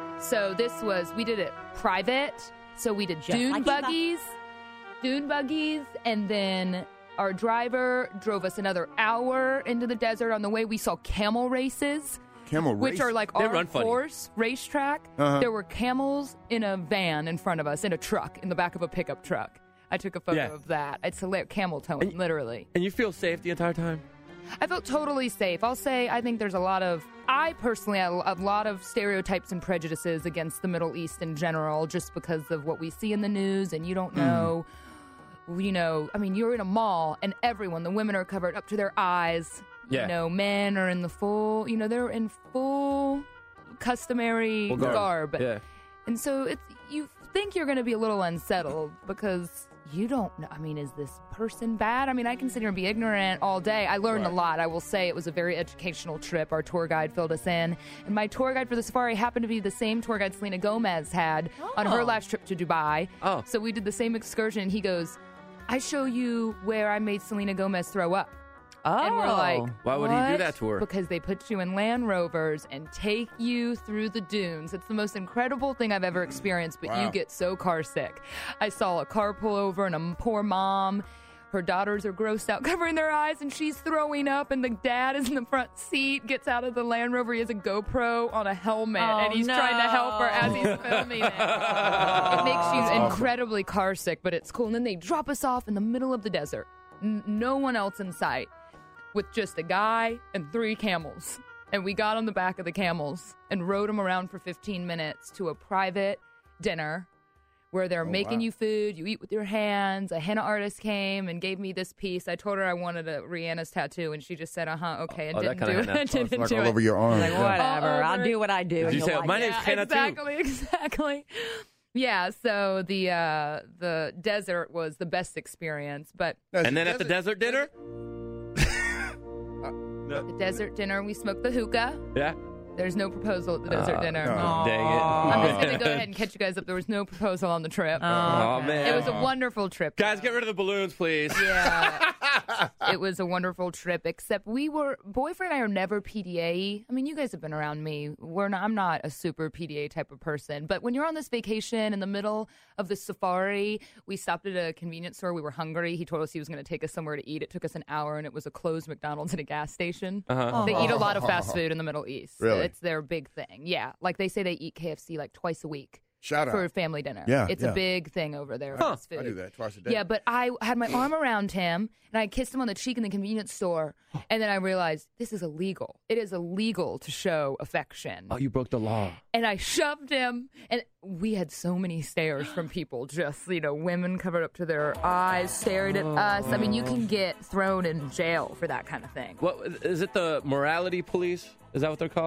So this was, we did it private. So we did Just dune like Eva. buggies, dune buggies, and then our driver drove us another hour into the desert. On the way, we saw camel races, Camel which race? are like They our run funny. horse racetrack. Uh-huh. There were camels in a van in front of us, in a truck, in the back of a pickup truck. I took a photo Yeah. of that. It's hilarious. Camel towing, And- literally. And you feel safe the entire time? I felt totally safe. I'll say I think there's a lot of, I personally have a lot of stereotypes and prejudices against the Middle East in general, just because of what we see in the news, and you don't know, you know, I mean, you're in a mall and everyone, the women are covered up to their eyes. Yeah. You know, men are in the full, you know, they're in full customary Full garb. Yeah. And so it's, you think you're going to be a little unsettled because you don't know. I mean, is this person bad? I mean, I can sit here and be ignorant all day. I learned Right. a lot. I will say it was a very educational trip. Our tour guide filled us in. And my tour guide for the safari happened to be the same tour guide Selena Gomez had on her Oh. last trip to Dubai. Oh. So we did the same excursion. He goes, I show you where I made Selena Gomez throw up. Oh. And we're like, Why would he do "What?" that to her? Because they put you in Land Rovers and take you through the dunes. It's the most incredible thing I've ever experienced, but Wow. you get so car sick. I saw a car pull over and a poor mom. Her daughters are grossed out, covering their eyes, and she's throwing up, and the dad is in the front seat, gets out of the Land Rover. He has a GoPro on a helmet, Oh, and he's trying to help her as he's filming it. It makes you incredibly car sick, but it's cool. And then they drop us off in the middle of the desert. N- no one else in sight, with just a guy and three camels. And we got on the back of the camels and rode them around for fifteen minutes to a private dinner where they're making wow. you food. You eat with your hands. A henna artist came and gave me this piece. I told her I wanted a Rihanna's tattoo, and she just said, uh-huh, okay, and Oh, that didn't kinda do it. henna. I Oh, didn't Like do all it. over your arm. Like, Yeah. whatever. All I'll over. do what I do. Did and you you'll say, like "My it." name's Yeah, Henna too"? exactly, exactly. Yeah, so the uh, the desert was the best experience, but And then at the desert dinner? the desert dinner, we smoked the hookah. Yeah. There's no proposal at the desert dinner. no. Dang it. I'm just going to go ahead and catch you guys up. There was no proposal on the trip. Oh, man. It was a wonderful trip. Guys, get rid of the balloons, please. Yeah. It was a wonderful trip, except we were, boyfriend and I are never P D A. I mean, you guys have been around me. We're not, I'm not a super P D A type of person. But when you're on this vacation in the middle of the safari, we stopped at a convenience store. We were hungry. He told us he was going to take us somewhere to eat. It took us an hour, and it was a closed McDonald's at a gas station. Uh-huh. They eat a lot of fast food in the Middle East. Really? It's their big thing. Yeah. Like they say they eat K F C like twice a week. Shout For out. family dinner. Yeah, It's yeah. a big thing over there. Huh. fast food. I do that twice a day. Yeah, but I had my arm around him and I kissed him on the cheek in the convenience store. And then I realized this is illegal. It is illegal to show affection. Oh, you broke the law. And I shoved him. And we had so many stares from people, just, you know, women covered up to their eyes staring at us. I mean, you can get thrown in jail for that kind of thing. What is it? The morality police? Is that what they're called?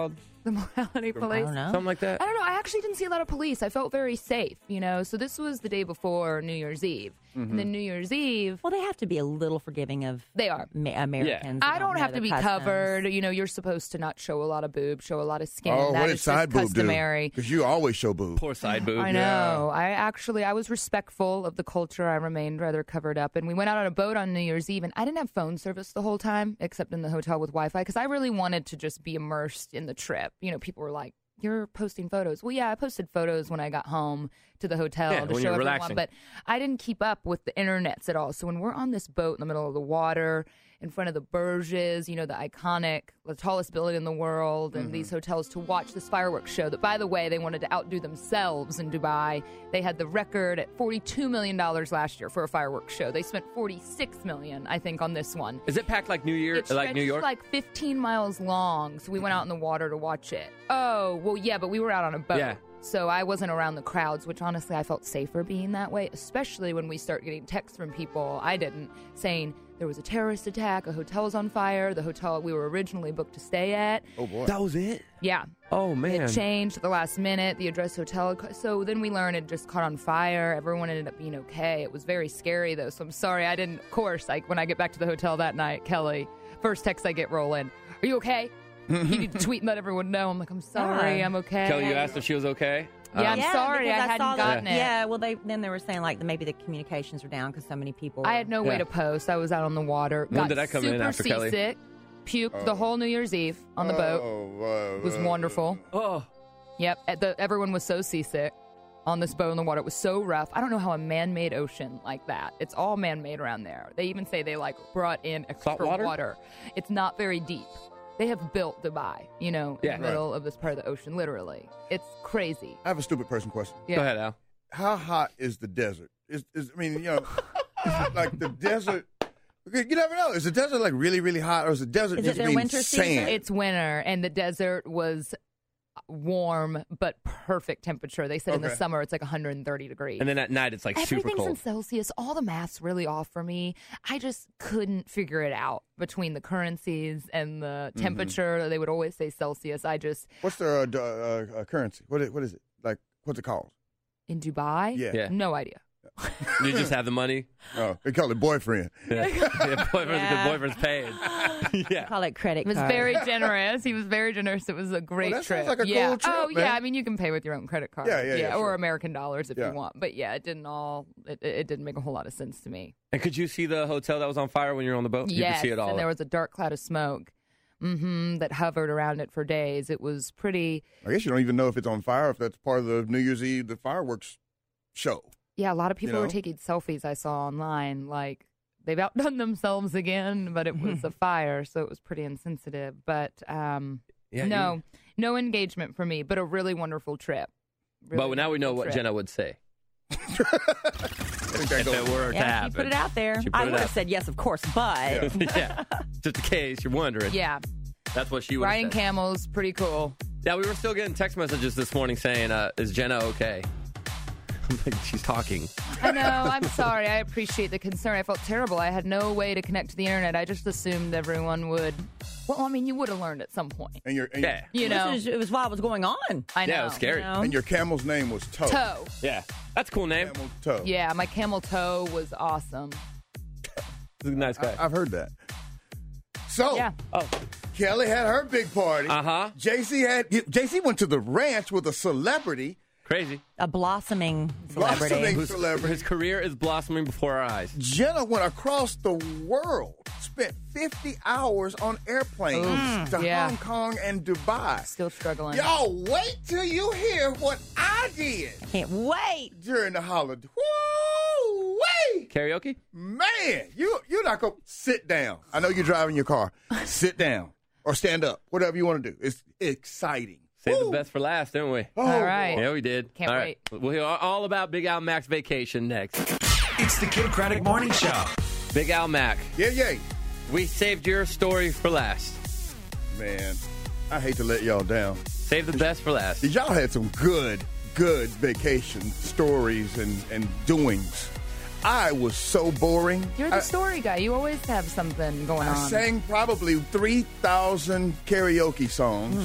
The morality police. I don't know. Something like that? I don't know. I actually didn't see a lot of police. I felt very safe, you know. So this was the day before New Year's Eve. Mm-hmm. And then New Year's Eve. Well, they have to be a little forgiving of They are. Ma- Americans. I that don't know have to the be customs. covered. You know, you're supposed to not show a lot of boob, show a lot of skin. Oh, that what is did side just boob do? customary. Because you always show boob. Poor side boob. I know. I actually, I was respectful of the culture. I remained rather covered up. And we went out on a boat on New Year's Eve, and I didn't have phone service the whole time, except in the hotel with Wi-Fi, because I really wanted to just be immersed in the trip. You know, people were like, you're posting photos. Well, yeah, I posted photos when I got home to the hotel Yeah, to when show you're everyone, relaxing. but I didn't keep up with the internets at all. So when we're on this boat in the middle of the water, in front of the Burges, you know, the iconic, the tallest building in the world, and Mm-hmm. these hotels to watch this fireworks show that, by the way, they wanted to outdo themselves in Dubai. They had the record at forty-two million dollars last year for a fireworks show. They spent forty-six million dollars, I think, on this one. Is it packed like New Year, It like New stretched York? like fifteen miles long, so we went out in the water to watch it. Oh, well, yeah, but we were out on a boat. Yeah. So I wasn't around the crowds, which honestly I felt safer being that way, especially when we start getting texts from people, I didn't, saying there was a terrorist attack, a hotel's on fire, the hotel we were originally booked to stay at. Oh, boy. That was it? Yeah. Oh, man. It changed at the last minute, the address hotel. So then we learned it just caught on fire. Everyone ended up being okay. It was very scary, though. So I'm sorry. I didn't, of course, like when I get back to the hotel that night, Kelly, first text I get rolling, are you okay? You need to tweet and let everyone know. I'm like, I'm sorry. Yeah. I'm okay. Kelly, you asked if she was okay? Yeah, Um, I'm sorry. I because hadn't saw gotten that, it. Yeah, well, they then they were saying like maybe the communications were down because so many people. I had no way Yeah. to post. I was out on the water. When got did I come super in after Kelly? seasick, puked the whole New Year's Eve on the boat. Oh, It was wonderful. Oh. Yep. At the, everyone was so seasick on this boat in the water. It was so rough. I don't know how a man-made ocean like that. It's all man-made around there. They even say they like brought in extra Salt water? water. It's not very deep. They have built Dubai, you know, in Yeah. the middle of this part of the ocean, literally. It's crazy. I have a stupid person question. Yeah. Go ahead, Al. How hot is the desert? Is, is I mean, you know, is it like the desert. You never know. Is the desert like really, really hot, or is the desert Is it just their mean winter season? sand? It's winter, and the desert was warm but perfect temperature. They said in the Okay. summer it's like one hundred thirty degrees. And then at night, it's like super Everything's in cold. Celsius. All the math's really off for me. I just couldn't figure it out between the currencies and the Mm-hmm. temperature. They would always say Celsius. I just, What's their uh, d- uh, uh, currency? What is, what is it? Like, what's it called? in Dubai? Yeah. Yeah. No idea. You just have the money. Oh, they call it boyfriend. Yeah, yeah boyfriend's, Yeah. the boyfriend's paid. yeah. call it credit He was card. very generous. He was very generous. It was a great that trip. sounds like a yeah. cool trip, oh, man. yeah. I mean, you can pay with your own credit card. Yeah, yeah, yeah, Or sure. American dollars if Yeah. you want. But yeah, it didn't all, it, it it didn't make a whole lot of sense to me. And could you see the hotel that was on fire when you were on the boat? You yes. could see it all. And there was a dark cloud of smoke. Mm-hmm, that hovered around it for days. It was pretty. I guess you don't even know if it's on fire, if that's part of the New Year's Eve, the fireworks show. Yeah, a lot of people You were know? taking selfies I saw online. Like, they've outdone themselves again, but it was a fire, so it was pretty insensitive. But um, Yeah, no, you- no engagement for me, but a really wonderful trip. Really but now we know wonderful what trip. Jenna would say. I think that If goes. it were to Yeah, she happen. put it out there. She put I it would have out. said yes, of course, but yeah. Just in case you're wondering. Yeah, That's what she would riding have said. camels, pretty cool. Yeah, we were still getting text messages this morning saying, uh, is Jenna okay? I'm like, she's talking. I know. I'm sorry. I appreciate the concern. I felt terrible. I had no way to connect to the internet. I just assumed everyone would. Well, I mean, you would have learned at some point. And your, and, Yeah. You know, This is- it was while it was going on. I know. Yeah, it was scary. You know? and your camel's name was Toe. Toe. Yeah. That's a cool name. Camel Toe. Yeah, my camel toe was awesome. He's a nice guy. I, I've heard that. So, Yeah. oh. Kelly had her big party. Uh-huh. J C had J C went to the ranch with a celebrity. Crazy. A blossoming celebrity. Blossoming Whose- celebrity. His career is blossoming before our eyes. Jenna went across the world, spent fifty hours on airplanes to yeah. Hong Kong and Dubai. Still struggling. Y'all wait till you hear what I did Can't wait. during the holiday. Woo! Wait! Karaoke? Man, you you're not gonna sit down. I know you're driving your car. Sit down or stand up, whatever you want to do. It's exciting. Saved Woo! the best for last, didn't we? Oh, All right. Yeah, we did. Can't all right. We'll hear all about Big Al Mac's vacation next. It's the Kid Craddock Morning Show. Big Al Mac, Yeah, yeah. we saved your story for last. Man, I hate to let y'all down. Save the best for last. Y'all had some good, good vacation stories and, and doings. I was so boring. You're the I, story guy. You always have something going I on. sang probably three thousand karaoke songs.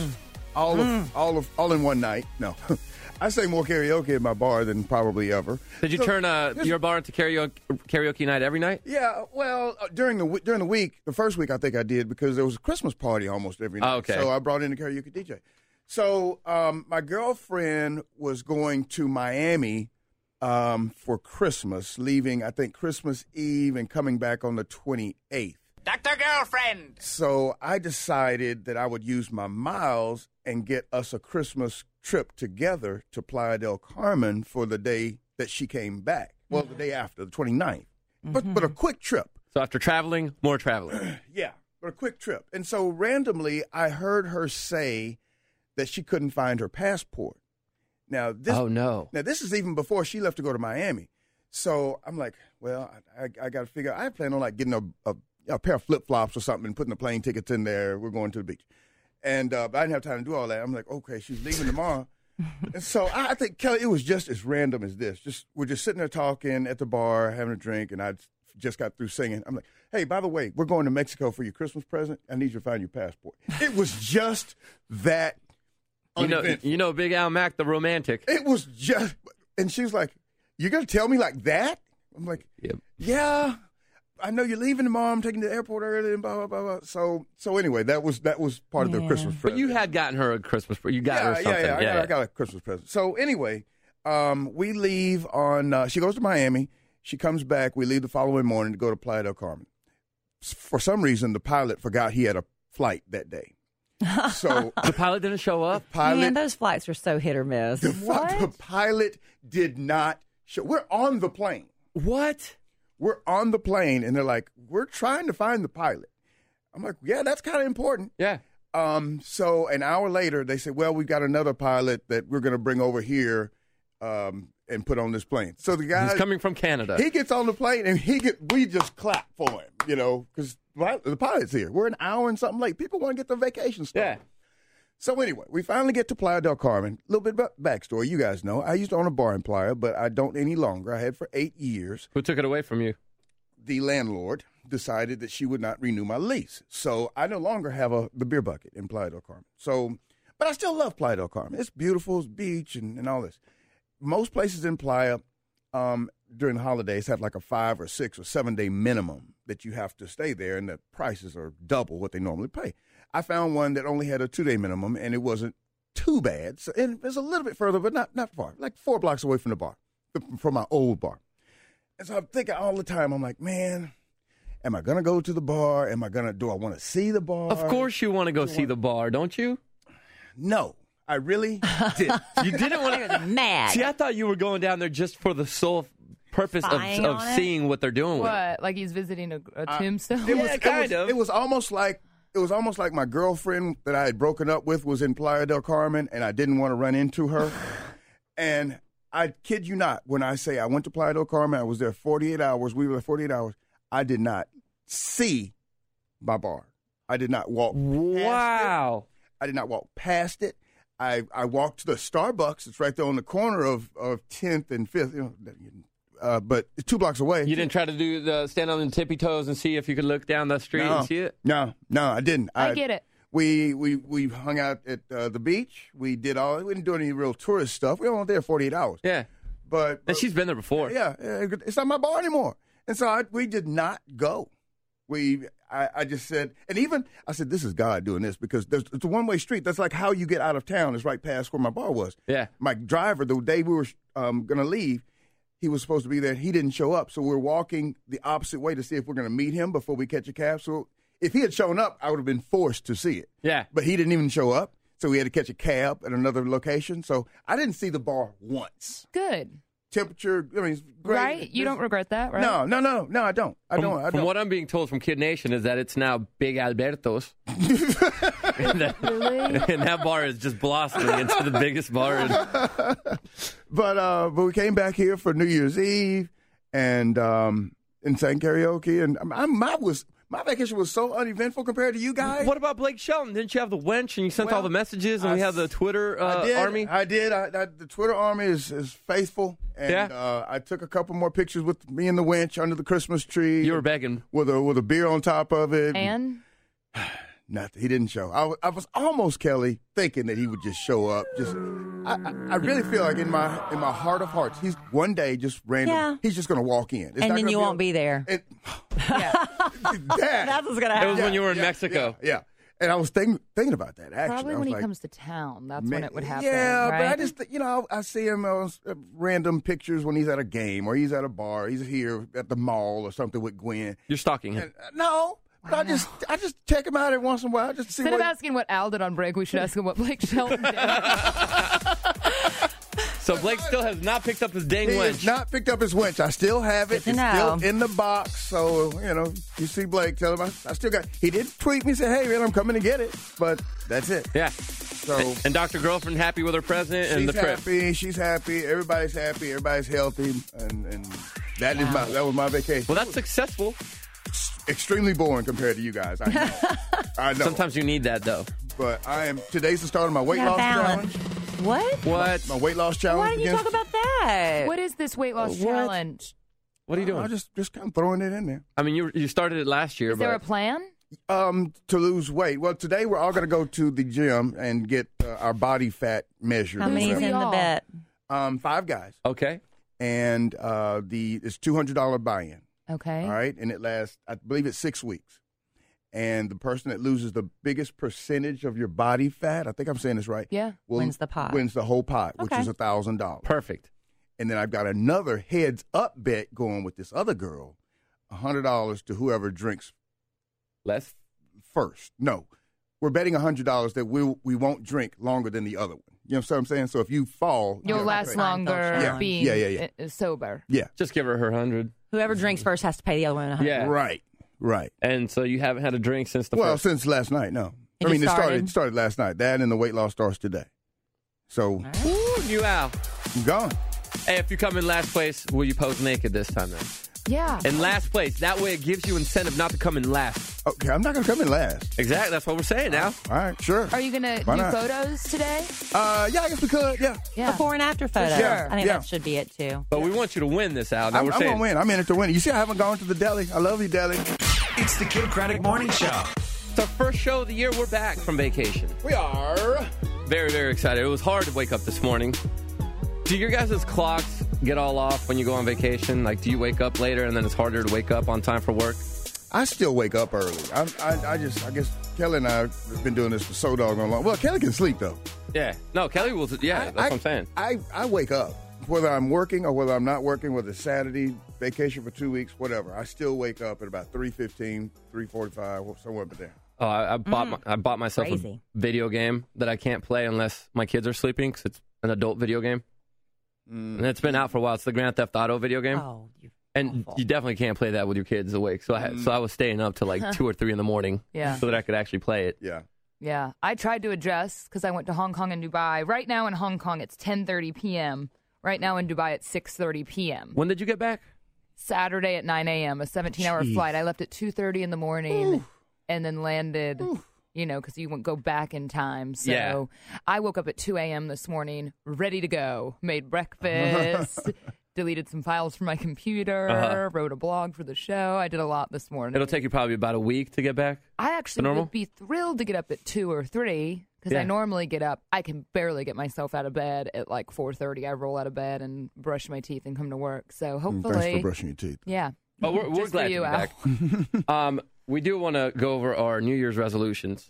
all Mm. of all of all in one night. No, I sang more karaoke at my bar than probably ever. Did you So, turn uh, here's- your bar into karaoke, karaoke night every night? Yeah, well, uh, during the w- during the week, the first week I think I did because there was a Christmas party almost every night. Oh, okay. So I brought in a karaoke D J. So um, my girlfriend was going to Miami um, for Christmas, leaving I think Christmas Eve and coming back on the twenty-eighth. Doctor Girlfriend. So I decided that I would use my miles and get us a Christmas trip together to Playa del Carmen for the day that she came back. Well, the day after, the twenty-ninth. But but a quick trip. So after traveling, more traveling. Yeah, but a quick trip. And so randomly, I heard her say that she couldn't find her passport. Now this, Oh, no. Now this is even before she left to go to Miami. So I'm like, well, I, I, I got to figure. I plan on like getting a, a, a pair of flip flops or something and putting the plane tickets in there. We're going to the beach, and uh, but I didn't have time to do all that. I'm like, okay, she's leaving tomorrow. And so I, I think Kelly, it was just as random as this. Just we're just sitting there talking at the bar, having a drink, and I just got through singing. I'm like, hey, by the way, we're going to Mexico for your Christmas present. I need you to find your passport. It was just that You know, uneventful. you know, Big Al Mac, the romantic. It was just, and she was like, "You're gonna tell me like that?" I'm like, Yep. "Yeah, I know you're leaving tomorrow. I'm taking you to the airport early and blah blah blah." blah. So, so anyway, that was that was part of the Yeah. Christmas But present. you had gotten her a Christmas. You got her yeah, something. yeah, yeah, I, got, I got a Christmas present. So anyway, um, we leave on. Uh, she goes to Miami. She comes back. We leave the following morning to go to Playa del Carmen. S- For some reason, the pilot forgot he had a flight that day. So The pilot didn't show up. pilot, Man, those flights are so hit or miss. the, the pilot did not show. We're on the plane. What? We're on the plane, and they're like, "We're trying to find the pilot." I'm like, "Yeah, that's kind of important." Yeah. Um, so an hour later, they said, "Well, we've got another pilot that we're going to bring over here um, and put on this plane." So the guy He's coming from Canada. he gets on the plane, and he get we just clap for him, you know, because the pilot's here. We're an hour and something late. People want to get their vacation started. Yeah. So anyway, we finally get to Playa del Carmen. A little bit about backstory. You guys know I used to own a bar in Playa, but I don't any longer. I had for eight years. Who took it away from you? The landlord decided that she would not renew my lease. So I no longer have a the beer bucket in Playa del Carmen. So, but I still love Playa del Carmen. It's beautiful, it's beach and, and all this. Most places in Playa um, during the holidays have like a five or six or seven day minimum that you have to stay there, and the prices are double what they normally pay. I found one that only had a two day minimum, and it wasn't too bad. So, and it's a little bit further, but not not far, like four blocks away from the bar, from my old bar. And so I'm thinking all the time, I'm like, man, am I going to go to the bar? Am I going to, do I want to see the bar? Of course you want to go see the bar, don't you? No, I really did. You didn't want to. Mad. See, I thought you were going down there just for the sole purpose of, Spying of on it? seeing what they're doing with it. What? Like he's visiting a, a tombstone? It was, Yeah, it kind was, of. It was almost like, it was almost like my girlfriend that I had broken up with was in Playa del Carmen, and I didn't want to run into her. And I kid you not, when I say I went to Playa del Carmen, I was there forty-eight hours. We were there forty-eight hours. I did not see my bar. I did not walk past it. Wow. I did not walk past it. I, I walked to the Starbucks. It's right there on the corner of, of tenth and fifth, you know, uh, but it's two blocks away. You didn't try to do the stand on the tippy toes and see if you could look down the street no, and see it? No, no, I didn't. I get it. We we we hung out at uh, the beach. We did all. We didn't do any real tourist stuff. We were only there forty-eight hours. Yeah. But, but And she's been there before. yeah, yeah, it's not my bar anymore. And so I, we did not go. We I, I just said, and even I said, this is God doing this because there's, it's a one way street. That's like how you get out of town. It's right past where my bar was. Yeah. My driver, the day we were um, going to leave, he was supposed to be there. He didn't show up. So we're walking the opposite way to see if we're going to meet him before we catch a cab. So if he had shown up, I would have been forced to see it. Yeah. But he didn't even show up. So we had to catch a cab at another location. So I didn't see the bar once. Good. Temperature, I mean, it's great. Right? You don't regret that, right? No, no, no, no, I don't. I From, don't. I from don't. what I'm being told from Kid Nation is that it's now Big Alberto's. and, that, and that bar is just blossoming into the biggest bar. In, But uh, but we came back here for New Year's Eve and um, and sang karaoke, and I, my was my vacation was so uneventful compared to you guys. what about Blake Shelton? Didn't you have the wench and you sent Well, all the messages and I we have the s- Twitter uh, I did, army? I did. I, I, the Twitter army is, is faithful, and Yeah. uh, I took a couple more pictures with me and the wench under the Christmas tree. You were begging. with a with a beer on top of it. And Nothing. He didn't show. I, w- I was almost, Kelly, thinking that he would just show up. Just, I, I, I really feel like in my in my heart of hearts, he's one day just random. Yeah. He's just going to walk in, It's and not then gonna you be won't a- be there. It, Yeah. that, That's what's gonna It happen. was when you were in yeah, Mexico. Yeah, yeah. And I was thinking thinking about that actually. Probably I was when he like, comes to town. That's man, when it would happen. Yeah, right? but I just you know I see him on uh, random pictures when he's at a game or he's at a bar. He's here at the mall or something with Gwen. You're stalking him. And, uh, no. But I just I just check him out every once in a while just to see Instead what of asking what Al did on break, we should ask him what Blake Shelton did. So Blake still has not picked up his dang he wench. has not picked up his winch. I still have it. Good to It's know. still in the box. So, you know, you see Blake, tell him I, I still got He did tweet me and say, hey, man, I'm coming to get it. But that's it. Yeah. So And, and Doctor Girlfriend happy with her present and she's the trip. happy. She's happy. Everybody's happy. Everybody's healthy. And, and that is my that was my vacation. Well, that's successful. Extremely boring compared to you guys. I know. I know. Sometimes you need that, though. But I am, today's the start of my weight Yeah, loss balance. challenge. What? What? My weight loss challenge. Why didn't you against- talk about that? What is this weight loss What? challenge? What are you doing? I'm just, just kind of throwing it in there. I mean, you you started it last year, Is but there a plan? Um, to lose weight. Well, today we're all going to go to the gym and get uh, our body fat measured. How or many's whatever. in the all? bet? Um, five guys, okay. and uh, the it's two hundred dollar buy-in. Okay. All right, and it lasts. I believe it's six weeks. And the person that loses the biggest percentage of your body fat, I think I'm saying this right. Yeah. will- Wins the pot. Wins the whole pot, which Okay. is a thousand dollars. Perfect. And then I've got another heads up bet going with this other girl, a hundred dollars to whoever drinks Less. first. No, we're betting a hundred dollars that we we won't drink longer than the other one. You know what I'm saying? So if you fall, You'll you know, last okay. longer Yeah. being Yeah, yeah, yeah. uh, sober. Yeah, Just give her her hundred. Whoever drinks first has to pay the other one a hundred. Yeah. right, right. And so you haven't had a drink since the Well, first. since last night, no. It I mean, just it started started? it started last night. That and the weight loss starts today. So Ooh, you Al. I'm gone. Hey, if you come in last place, will you pose naked this time then? Yeah. In last place. That way it gives you incentive not to come in last. Okay, I'm not gonna come in last. Exactly. That's what we're saying now. All right, sure. Are you going to Why do not? photos today? Uh, yeah, I guess we could. Yeah, Yeah. Before and after photos. sure. I think Yeah. that should be it too. But we want you to win this, Al. Now I'm, we're I'm saying gonna win. I'm in it to win. You see, I haven't gone to the deli. I love you, deli. It's the Kid Craddock Morning Show. it's our first show of the year. We're back from vacation. We are. Very, very excited. It was hard to wake up this morning. Do your guys' clocks get all off when you go on vacation? Like, do you wake up later and then it's harder to wake up on time for work? I still wake up early. I, I, I just, I guess Kelly and I have been doing this for so doggone long. Well, Kelly can sleep though. Yeah. No, Kelly will. Yeah, that's I, what I'm saying. I, I wake up whether I'm working or whether I'm not working. Whether it's Saturday, vacation for two weeks, whatever. I still wake up at about three fifteen, three forty-five, somewhere up there. Oh, I, I bought my, I bought myself Crazy. a video game that I can't play unless my kids are sleeping because it's an adult video game. And it's been out for a while. It's the Grand Theft Auto video game. Oh, you And awful. you definitely can't play that with your kids awake. So I had, so I was staying up till like two or three in the morning, Yeah. so that I could actually play it. Yeah. Yeah. I tried to adjust because I went to Hong Kong and Dubai. Right now in Hong Kong, it's ten thirty p.m. Right now in Dubai, it's six thirty p.m. When did you get back? Saturday at nine a.m., a seventeen-hour Jeez. flight. I left at two thirty in the morning and then landed, you know, because you won't go back in time. So Yeah. I woke up at two a.m. this morning, ready to go, made breakfast, deleted some files from my computer, Uh-huh. wrote a blog for the show. I did a lot this morning. It'll take you probably about a week to get back. I actually normal? would be thrilled to get up at two or three because Yeah. I normally get up. I can barely get myself out of bed at like four thirty. I roll out of bed and brush my teeth and come to work. So Mm, hopefully, Thanks for brushing your teeth. yeah. But we're, we're Just for glad you, to be Al. back. um, we do want to go over our New Year's resolutions.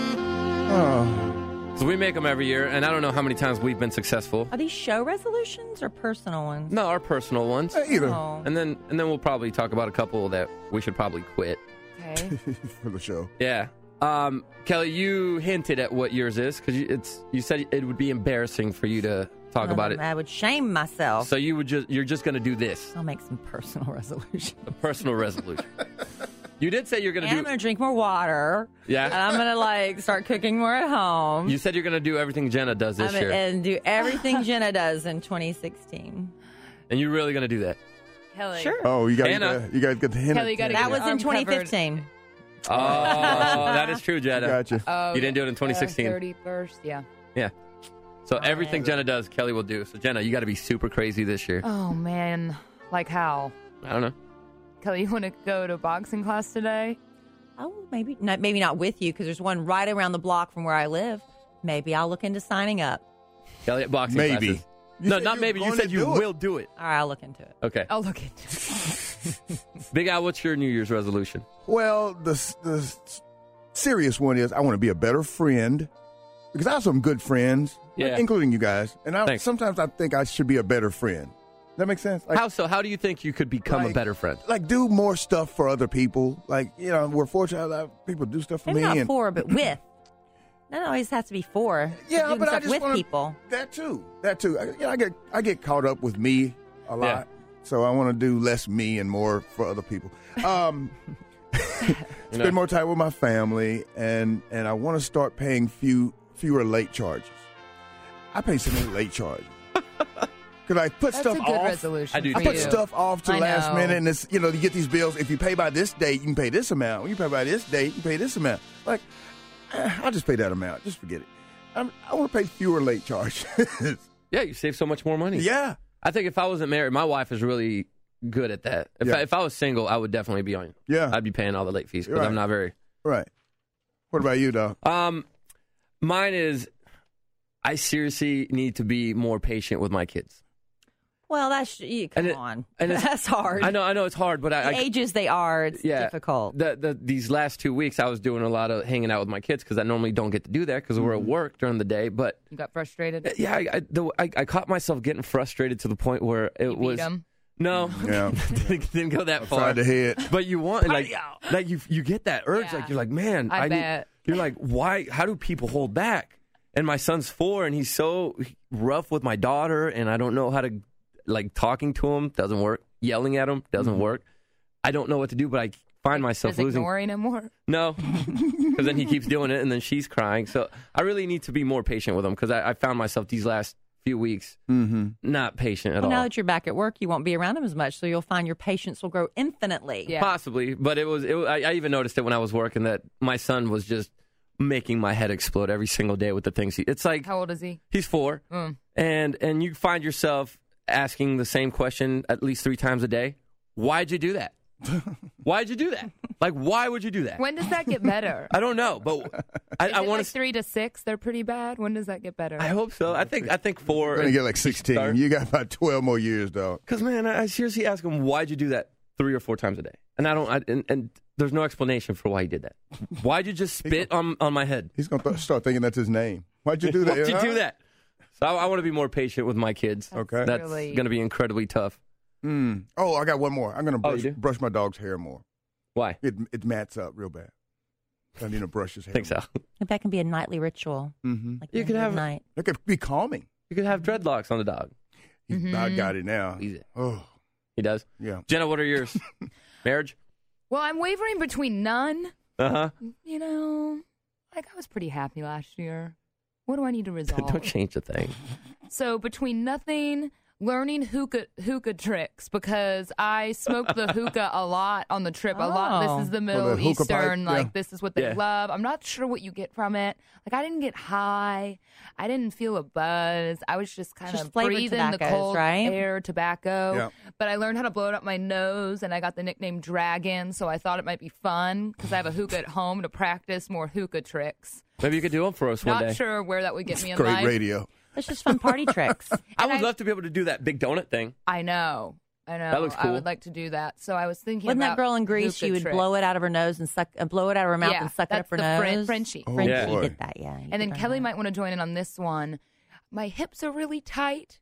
Oh. So we make them every year, and I don't know how many times we've been successful. Are these show resolutions or personal ones? No, our personal ones. Uh, either Oh. And then and then we'll probably talk about a couple that we should probably quit. Okay. for the show. Yeah. Um, Kelly, you hinted at what yours is because you, it's you said it would be embarrassing for you to talk about it. I would shame myself. So you would just you're just going to do this, I'll make some personal resolutions. a personal resolution. You did say you're going to And do. I'm going to drink more water. Yeah. And I'm going to like start cooking more at home. You said you're going to do everything Jenna does this I'm year, and do everything Jenna does in twenty sixteen. and you're really going to do that. Kelly. Sure. Oh, you got Anna. you got to get the hint. Kelly, you gotta That get was your in arm twenty covered. fifteen. Oh, that is true, Jenna. Gotcha. Oh, You didn't do it in twenty sixteen. thirty-first, yeah. Yeah. So everything Jenna does, Kelly will do. So Jenna, you got to be super crazy this year. Oh, man. Like how? I don't know. Kelly, you want to go to boxing class today? Oh, maybe not. Maybe not with you because there's one right around the block from where I live. Maybe I'll look into signing up. Kelly at boxing Maybe. classes. You No, said not you maybe. were You going said to you do it. will do it. All right, I'll look into it. Okay. I'll look into it. Big Al, what's your New Year's resolution? Well, the the serious one is I want to be a better friend because I have some good friends, Yeah. including you guys. And I, Thanks. sometimes I think I should be a better friend. Does that make sense? Like, How so? How do you think you could become a Like- better friend? like do more stuff for other people. Like, you know, we're fortunate that people do stuff for Maybe me. not and for, but with. That always has to be for. Yeah, Doing but I stuff just with wanna, people. That too. That too. I, you know, I get I get caught up with me a lot, Yeah. so I want to do less me and more for other people. Um, spend You know? more time with my family, and and I want to start paying few fewer late charges. I pay so many late charges because I put That's stuff a good off. resolution I do for I put you. stuff off to I last know. minute, and it's you know you get these bills. If you pay by this date, you can pay this amount. When you pay by this date, you can pay this amount. Like, eh, I'll just pay that amount. Just forget it. I'm, I want to pay fewer late charges. Yeah, you save so much more money. yeah. I think if I wasn't married, my wife is really good at that. If, Yeah. I, if I was single, I would definitely be on. Yeah. I'd be paying all the late fees because Right. I'm not very. Right. What about you, dog? Um, mine is, I seriously need to be more patient with my kids. Well, that's you, come And it- on. and it's- That's hard. I know, I know it's hard, but I, The I ages they are, it's yeah, difficult. The, the these last two weeks, I was doing a lot of hanging out with my kids because I normally don't get to do that because we're at work during the day. But You got frustrated? yeah, I, I, the, I, I caught myself getting frustrated to the point where it You beat was 'em? no, Yeah. didn't, didn't go that far. Fried the head. But you want like like you you get that urge Yeah. like you're like man I need, bet. you're like why how do people hold back? And my son's four and he's so rough with my daughter and I don't know how to like talking to him doesn't work, yelling at him doesn't Mm-hmm. work. I don't know what to do, but I find myself Just losing. ignoring him more? No, because then he keeps doing it and then she's crying. So I really need to be more patient with him because I, I found myself these last few weeks Mm-hmm. not patient at Well, all. now that you're back at work, you won't be around them as much, so you'll find your patience will grow infinitely. Yeah. Possibly, but it was. It, was- I, I even noticed it when I was working that my son was just making my head explode every single day with the things he. It's like How old is he? he's four, Mm. and and you find yourself asking the same question at least three times a day. Why'd you do that? Why'd you do that? Like, why would you do that? When does that get better? I don't know, but I, Is I it want like to. three to six? They're pretty bad. When does that get better? I hope so. I think. I think four. We're gonna get like sixteen. You got about twelve more years, dog. Because man, I, I seriously ask him, why'd you do that three or four times a day? And I don't. I, and, and there's no explanation for why he did that. Why'd you just spit on on my head? He's gonna th- start thinking that's his name. Why'd you do that? Why'd you Huh? do that? So I, I want to be more patient with my kids. Okay. That's really- going to be incredibly tough. Mm. Oh, I got one more. I'm gonna Oh, brush, you do? brush my dog's hair more. Why? It it mats up real bad. I need to brush his hair. I think so. That can be a nightly ritual. Mm-hmm. Like You could have- night. It could be calming. You could have dreadlocks on the dog. He's Mhm. about got it now. Easy. Oh, He does. yeah. Jenna, what are yours? Marriage? Well, I'm wavering between none. Uh huh. You know, like I was pretty happy last year. What do I need to resolve? Don't change the thing. So between nothing, learning hookah hookah tricks because I smoked the hookah a lot on the trip. A lot. Oh. This is the Oh, Middle the hookah Eastern. pipe, yeah. Like this is what they Yeah. love. I'm not sure what you get from it. Like I didn't get high. I didn't feel a buzz. I was just kind Just of flavored breathing the tobaccos, cold right? air, tobacco. Yeah. But I learned how to blow it up my nose, and I got the nickname Dragon. So I thought it might be fun because I have a hookah at home to practice more hookah tricks. Maybe you could do them for us one Not day. sure where that would get me in Great life. radio. It's just fun party tricks. I And would I- love to be able to do that big donut thing. I know. I know. That looks I cool. would like to do that. So I was thinking Wasn't that about girl in Greece? hookah She would tricks. blow it out of her nose and suck, uh, blow it out of her mouth Yeah, and suck it up that's her the nose. Fren- Frenchie. Oh, Frenchie Yeah. boy. did that, yeah. you And then did Kelly that. might want to join in on this one. My hips are really tight.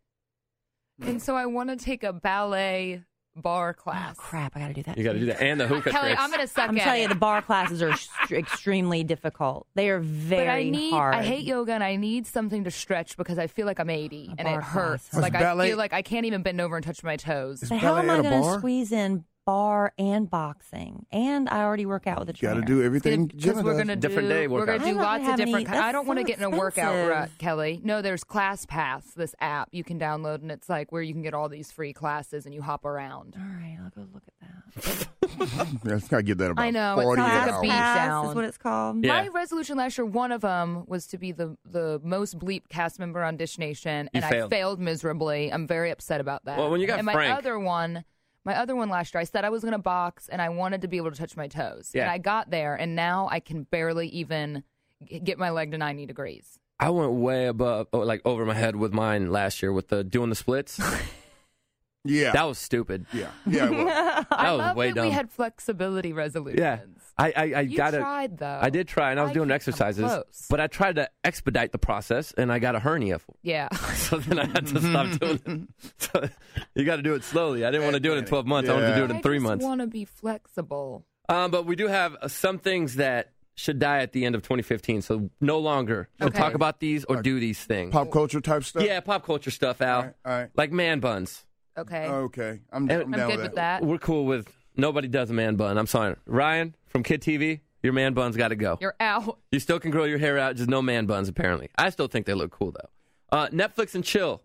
And so I want to take a ballet bar Oh, class. crap, I got to do that. You got to too. do that and the hookah Kelly, tricks. I'm going to suck I'm at telling you, it. the bar classes are st- extremely difficult. They are very but I need, hard. I hate yoga and I need something to stretch because I feel like I'm eighty A and it bar hurts. class. Like Was I ballet- feel like I can't even bend over and touch my toes. Is But how am ballet I at a going to bar? squeeze in bar and boxing? And I already work out with a Got trainer. to do everything. Because Jenna we're does. gonna do Different day we're gonna workouts. do I don't lots of have any- different. ki- I that's don't want to so get in a workout expensive. rut, Kelly. No, there's ClassPass, this app you can download, and it's like where you can get all these free classes and you hop around. All right, I'll go look at that. Yeah, it's got to get that about I know, it's forty not like a hours. beat Pass down. is what it's called. Yeah. My resolution last year, one of them was to be the the most bleep cast member on Dish Nation, You and failed. I failed miserably. I'm very upset about that. Well, when you got and my Frank- other one, My other one last year, I said I was going to box, and I wanted to be able to touch my toes. Yeah. And I got there, and now I can barely even g- get my leg to ninety degrees. I went way above, oh, like over my head with mine last year with the doing the splits. Yeah. That was stupid. Yeah. Yeah, it was. That I was love way that dumb. we had flexibility resolutions. Yeah. I, I, I You got tried, though. I did try, and I was I doing can't come exercises, close. but I tried to expedite the process, and I got a hernia. Yeah. So then I had to stop doing it. So you got to do it slowly. I didn't want to do it in twelve months. I wanted to do it in three I just months. want to be flexible. Um, but we do have uh, some things that should die at the end of twenty fifteen. So no longer we'll Okay. talk about these or do these things. Pop culture type stuff? Yeah, pop culture stuff, Al. All right. All right. Like man buns. Okay. Okay. I'm, And- I'm I'm down good with with that. We're cool with nobody does a man bun. I'm sorry. Ryan from Kid T V, your man bun's got to go. You're out. You still can grow your hair out, just no man buns, apparently. I still think they look cool, though. Uh, Netflix and chill.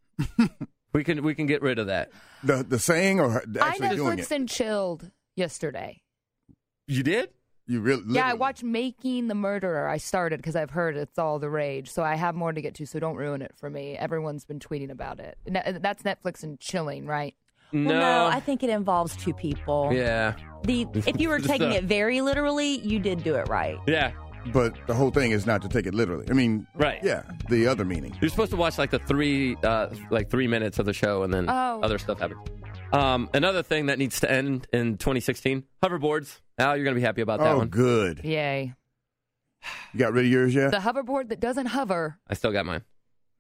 we can we can get rid of that. The the saying or I actually doing Netflix it? and chilled yesterday. You did? You really? Yeah, I literally. watched Making the Murderer. I started because I've heard it's all the rage. So I have more to get to, so don't ruin it for me. Everyone's been tweeting about it. Ne- That's Netflix and chilling, right? No. Well, no, I think it involves two people. Yeah. The if you were taking it very literally, you did do it right. Yeah. But the whole thing is not to take it literally. I mean, Right. yeah, the other meaning. You're supposed to watch like the three, uh, like three minutes of the show, and then Oh. other stuff happens. Um, another thing that needs to end in twenty sixteen: hoverboards. Al, you're gonna be happy about that Oh, one. good. Yay. You got rid of yours yet? The hoverboard that doesn't hover. I still got mine.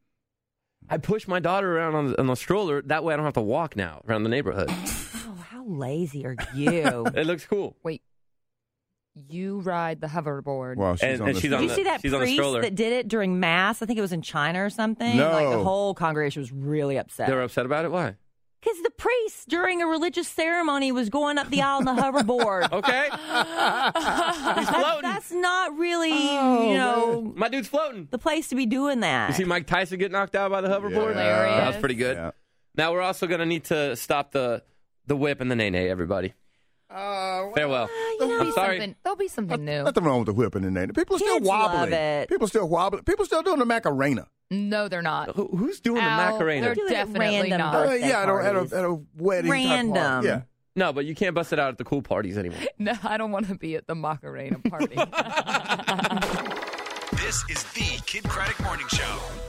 I push my daughter around on the, on the stroller. That way, I don't have to walk now around the neighborhood. Oh, how lazy are you? It looks cool. Wait. You ride the hoverboard. Well, she's And- on and the she's Did on you the- see that she's on the priest stroller. that did it during Mass? I think it was in China or something. No. Like the whole congregation was really upset. They were upset about it. Why? Because the priest during a religious ceremony was going up the aisle on the hoverboard. Okay. He's That's, floating. that's not really, Oh, you know, My dude's floating. the place to be doing that. You see Mike Tyson get knocked out by the hoverboard? Yeah. That was pretty good. Yeah. Now we're also going to need to stop the the whip and the nay nay, everybody. Uh, Farewell. There'll I'm be sorry. something- There'll be something new. Nothing wrong with the whip and the name. People are still Kids love wobbling. it. People still wobbling. People still doing the Macarena. No, they're not. Who, who's doing Al, the Macarena? they're Do it at definitely random not. Uh, birthday yeah, at a, at, parties. a, at a wedding. type Random. party. Yeah. No, but you can't bust it out at the cool parties anymore. No, I don't want to be at the Macarena party. This is the Kid Craddock Morning Show.